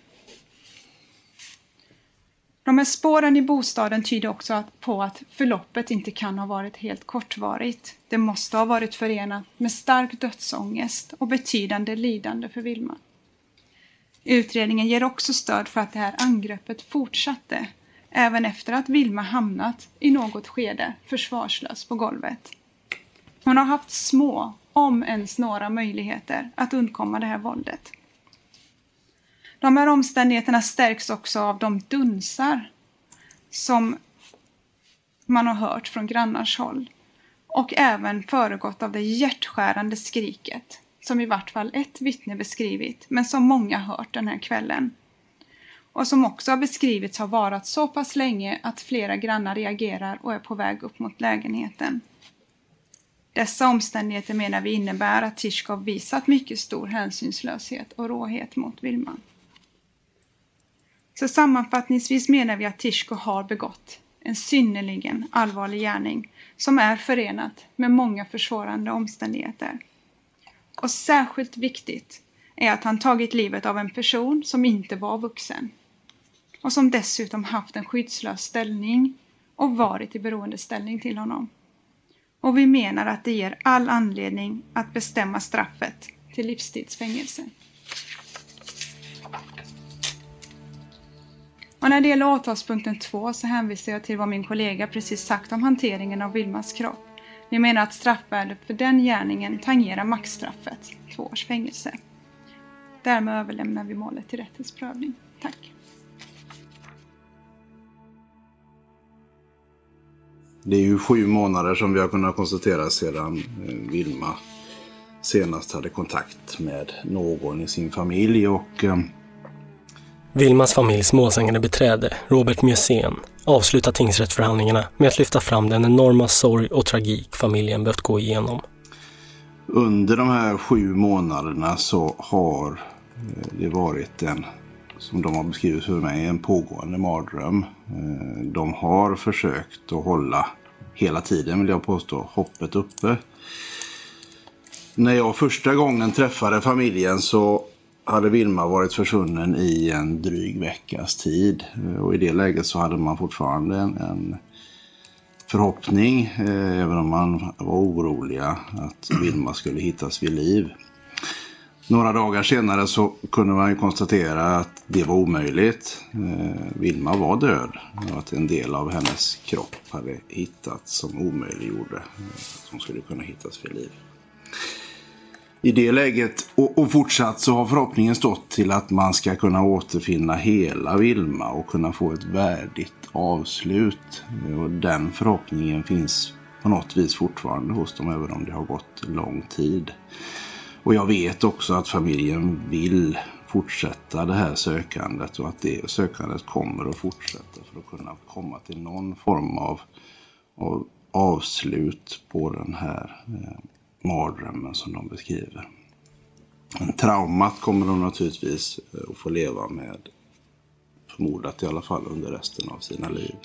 Speaker 13: De här spåren i bostaden tyder också på att förloppet inte kan ha varit helt kortvarigt. Det måste ha varit förenat med stark dödsångest och betydande lidande för Vilma. Utredningen ger också stöd för att det här angreppet fortsatte även efter att Vilma hamnat i något skede försvarslös på golvet. Hon har haft små, om ens några möjligheter att undkomma det här våldet. De här omständigheterna stärks också av de dunsar som man har hört från grannars håll. Och även föregått av det hjärtskärande skriket som i vart fall ett vittne beskrivit men som många hört den här kvällen. Och som också har beskrivits ha varat så pass länge att flera grannar reagerar och är på väg upp mot lägenheten. Dessa omständigheter menar vi innebär att Tishko visat mycket stor hänsynslöshet och råhet mot Vilma. Så sammanfattningsvis menar vi att Tishko har begått en synnerligen allvarlig gärning som är förenat med många försvårande omständigheter. Och särskilt viktigt är att han tagit livet av en person som inte var vuxen och som dessutom haft en skyddslös ställning och varit i beroendeställning till honom. Och vi menar att det ger all anledning att bestämma straffet till livstidsfängelse. Och när det gäller åtalspunkten två så hänvisar jag till vad min kollega precis sagt om hanteringen av Vilmas kropp. Vi menar att straffvärdet för den gärningen tangerar maxstraffet, två års fängelse. Därmed överlämnar vi målet till rättens prövning. Tack.
Speaker 14: Det är ju sju månader som vi har kunnat konstatera sedan Vilma senast hade kontakt med någon i sin familj och... Eh...
Speaker 4: Vilmas familjs målsägande beträde, Robert Mjösén, avslutar tingsrättsförhandlingarna med att lyfta fram den enorma sorg och tragik familjen behövt gå igenom.
Speaker 14: Under de här sju månaderna så har det varit en, som de har beskrivit för mig, en pågående mardröm. De har försökt att hålla hela tiden, vill jag påstå, hoppet uppe. När jag första gången träffade familjen så hade Vilma varit försvunnen i en dryg veckas tid. Och i det läget så hade man fortfarande en, en förhoppning, eh, även om man var oroliga att Vilma skulle hittas vid liv. Några dagar senare så kunde man ju konstatera att det var omöjligt. Eh, Vilma var död och att en del av hennes kropp hade hittats som omöjliggjorde att hon skulle kunna hittas vid liv. I det läget och, och fortsatt så har förhoppningen stått till att man ska kunna återfinna hela Vilma och kunna få ett värdigt avslut. Och den förhoppningen finns på något vis fortfarande hos dem, även om det har gått lång tid. Och jag vet också att familjen vill fortsätta det här sökandet och att det sökandet kommer att fortsätta för att kunna komma till någon form av, av avslut på den här eh, mardrömmen som de beskriver. En traumat kommer de naturligtvis att få leva med, förmodat i alla fall under resten av sina liv.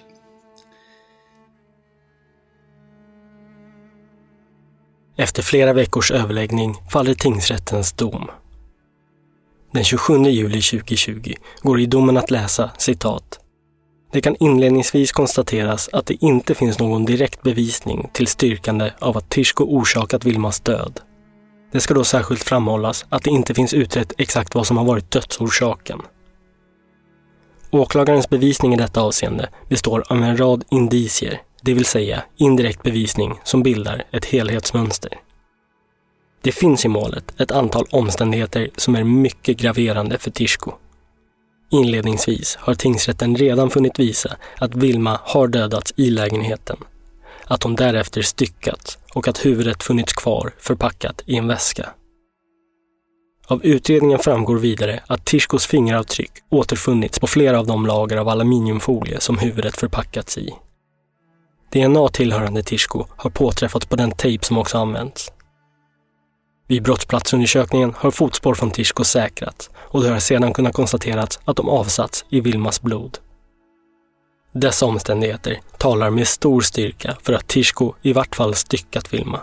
Speaker 4: Efter flera veckors överläggning faller tingsrättens dom. Den tjugosjunde juli tjugohundratjugo går i domen att läsa, citat: Det kan inledningsvis konstateras att det inte finns någon direkt bevisning till styrkande av att Tishko orsakat Vilmas död. Det ska då särskilt framhållas att det inte finns utrett exakt vad som har varit dödsorsaken. Åklagarens bevisning i detta avseende består av en rad indicier, det vill säga indirekt bevisning som bildar ett helhetsmönster. Det finns i målet ett antal omständigheter som är mycket graverande för Tishko. Inledningsvis har tingsrätten redan funnit visa att Vilma har dödats i lägenheten, att hon därefter styckats och att huvudet funnits kvar förpackat i en väska. Av utredningen framgår vidare att Tishkos fingeravtryck återfunnits på flera av de lager av aluminiumfolie som huvudet förpackats i. D N A tillhörande Tishko har påträffats på den tejp som också använts. Vid brottsplatsundersökningen har fotspår från Tishko säkrats och det har sedan kunnat konstateras att de avsatts i Vilmas blod. Dessa omständigheter talar med stor styrka för att Tishko i vart fall styckat Vilma.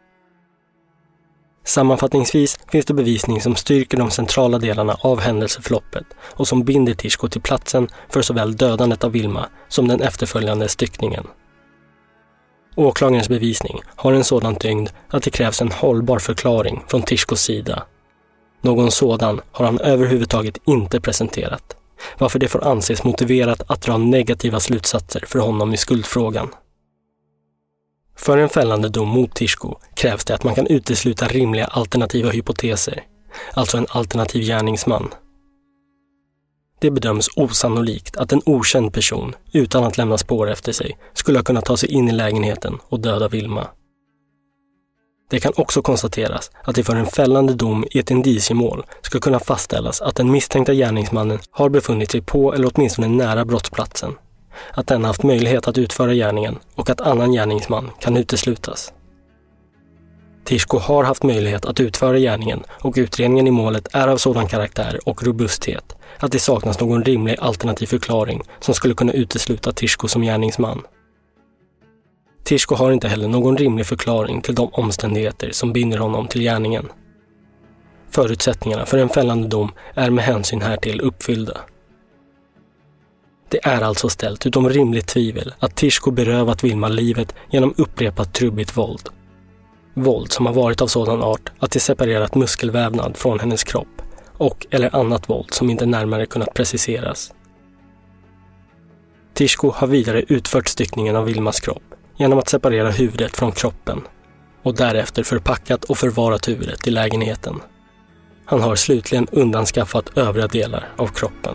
Speaker 4: Sammanfattningsvis finns det bevisning som styrker de centrala delarna av händelseförloppet och som binder Tishko till platsen för såväl dödandet av Vilma som den efterföljande styckningen. Åklagarens bevisning har en sådan tyngd att det krävs en hållbar förklaring från Tishkos sida. Någon sådan har han överhuvudtaget inte presenterat, varför det får anses motiverat att dra negativa slutsatser för honom i skuldfrågan. För en fällande dom mot Tishko krävs det att man kan utesluta rimliga alternativa hypoteser, alltså en alternativ gärningsman. Det bedöms osannolikt att en okänd person, utan att lämna spår efter sig, skulle ha kunnat ta sig in i lägenheten och döda Vilma. Det kan också konstateras att det för en fällande dom i ett indiciemål ska kunna fastställas att den misstänkta gärningsmannen har befunnit sig på eller åtminstone nära brottsplatsen, att den haft möjlighet att utföra gärningen och att annan gärningsman kan uteslutas. Tishko har haft möjlighet att utföra gärningen och utredningen i målet är av sådan karaktär och robusthet att det saknas någon rimlig alternativ förklaring som skulle kunna utesluta Tishko som gärningsman. Tishko har inte heller någon rimlig förklaring till de omständigheter som binder honom till gärningen. Förutsättningarna för en fällande dom är med hänsyn härtill uppfyllda. Det är alltså ställt utom rimligt tvivel att Tishko berövat Vilma livet genom upprepat trubbigt våld. Våld som har varit av sådan art att det separerat muskelvävnad från hennes kropp och eller annat våld som inte närmare kunnat preciseras. Tishko har vidare utfört styckningen av Vilmas kropp genom att separera huvudet från kroppen och därefter förpackat och förvarat huvudet i lägenheten. Han har slutligen undanskaffat övriga delar av kroppen.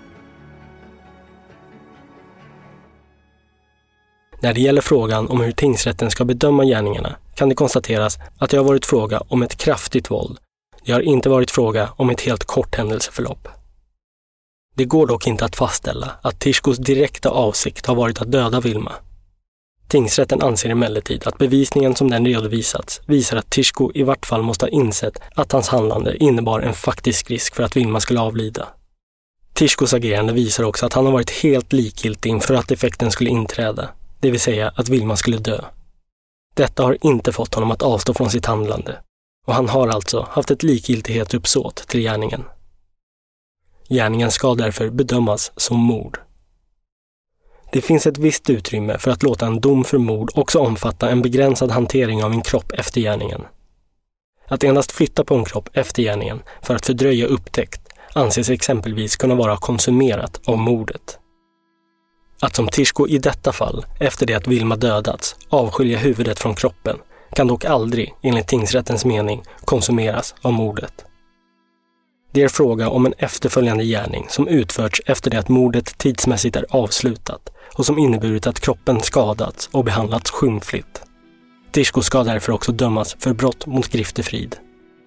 Speaker 4: När det gäller frågan om hur tingsrätten ska bedöma gärningarna kan det konstateras att det har varit fråga om ett kraftigt våld. Det har inte varit fråga om ett helt kort händelseförlopp. Det går dock inte att fastställa att Tishkos direkta avsikt har varit att döda Vilma. Tingsrätten anser emellertid att bevisningen som den redovisats visar att Tishko i vart fall måste ha insett att hans handlande innebar en faktisk risk för att Vilma skulle avlida. Tishkos agerande visar också att han har varit helt likgiltig inför att effekten skulle inträda. det vill säga att Vilma skulle dö. Detta har inte fått honom att avstå från sitt handlande och han har alltså haft ett likgiltighetsuppsåt till gärningen. Gärningen ska därför bedömas som mord. Det finns ett visst utrymme för att låta en dom för mord också omfatta en begränsad hantering av en kropp efter gärningen. Att endast flytta på en kropp efter gärningen för att fördröja upptäckt anses exempelvis kunna vara konsumerat av mordet. Att som Tishko i detta fall, efter det att Vilma dödats, avskilja huvudet från kroppen kan dock aldrig, enligt tingsrättens mening, konsumeras av mordet. Det är fråga om en efterföljande gärning som utförts efter det att mordet tidsmässigt är avslutat och som inneburit att kroppen skadats och behandlats skymfligt. Tishko ska därför också dömas för brott mot griftefrid.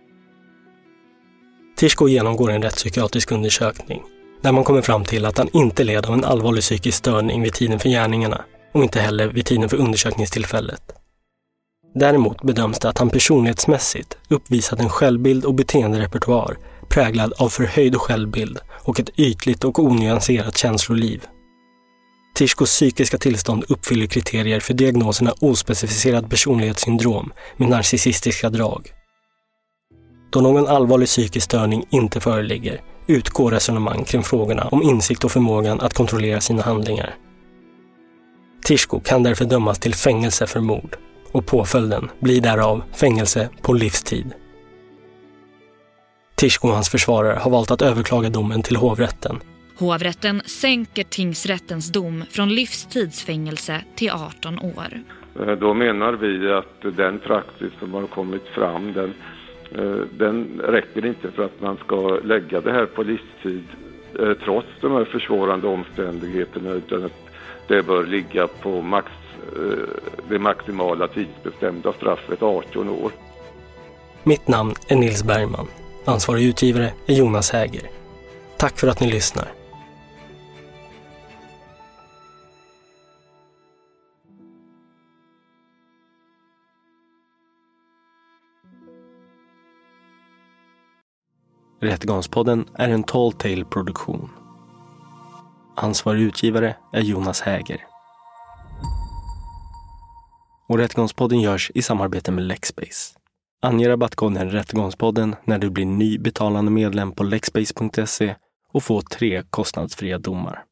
Speaker 4: Tishko genomgår en rättspsykiatrisk undersökning där man kommer fram till att han inte led av en allvarlig psykisk störning vid tiden för gärningarna och inte heller vid tiden för undersökningstillfället. Däremot bedöms det att han personlighetsmässigt uppvisat en självbild och beteenderepertoar präglad av förhöjd självbild och ett ytligt och onyanserat känsloliv. Tishkos psykiska tillstånd uppfyller kriterier för diagnoserna ospecificerad personlighetssyndrom med narcissistiska drag. Då någon allvarlig psykisk störning inte föreligger utgår resonemang kring frågorna om insikt och förmågan att kontrollera sina handlingar. Tishko kan därför dömas till fängelse för mord och påföljden blir därav fängelse på livstid. Tishko och hans försvarare har valt att överklaga domen till hovrätten.
Speaker 15: Hovrätten sänker tingsrättens dom från livstidsfängelse till arton år.
Speaker 16: Då menar vi att den praxis som har kommit fram, den, den räcker inte för att man ska lägga det här på livstid trots de här försvårande omständigheterna, utan att det bör ligga på max, det maximala tidsbestämda straffet arton år.
Speaker 4: Mitt namn är Nils Bergman. Ansvarig utgivare är Jonas Häger. Tack för att ni lyssnar. Rättegångspodden är en Tall Tale-produktion. Ansvarig utgivare är Jonas Häger. Och Rättegångspodden görs i samarbete med Lexbase. Ange rabattkoden Rättegångspodden när du blir ny betalande medlem på lexbase punkt se och få tre kostnadsfria domar.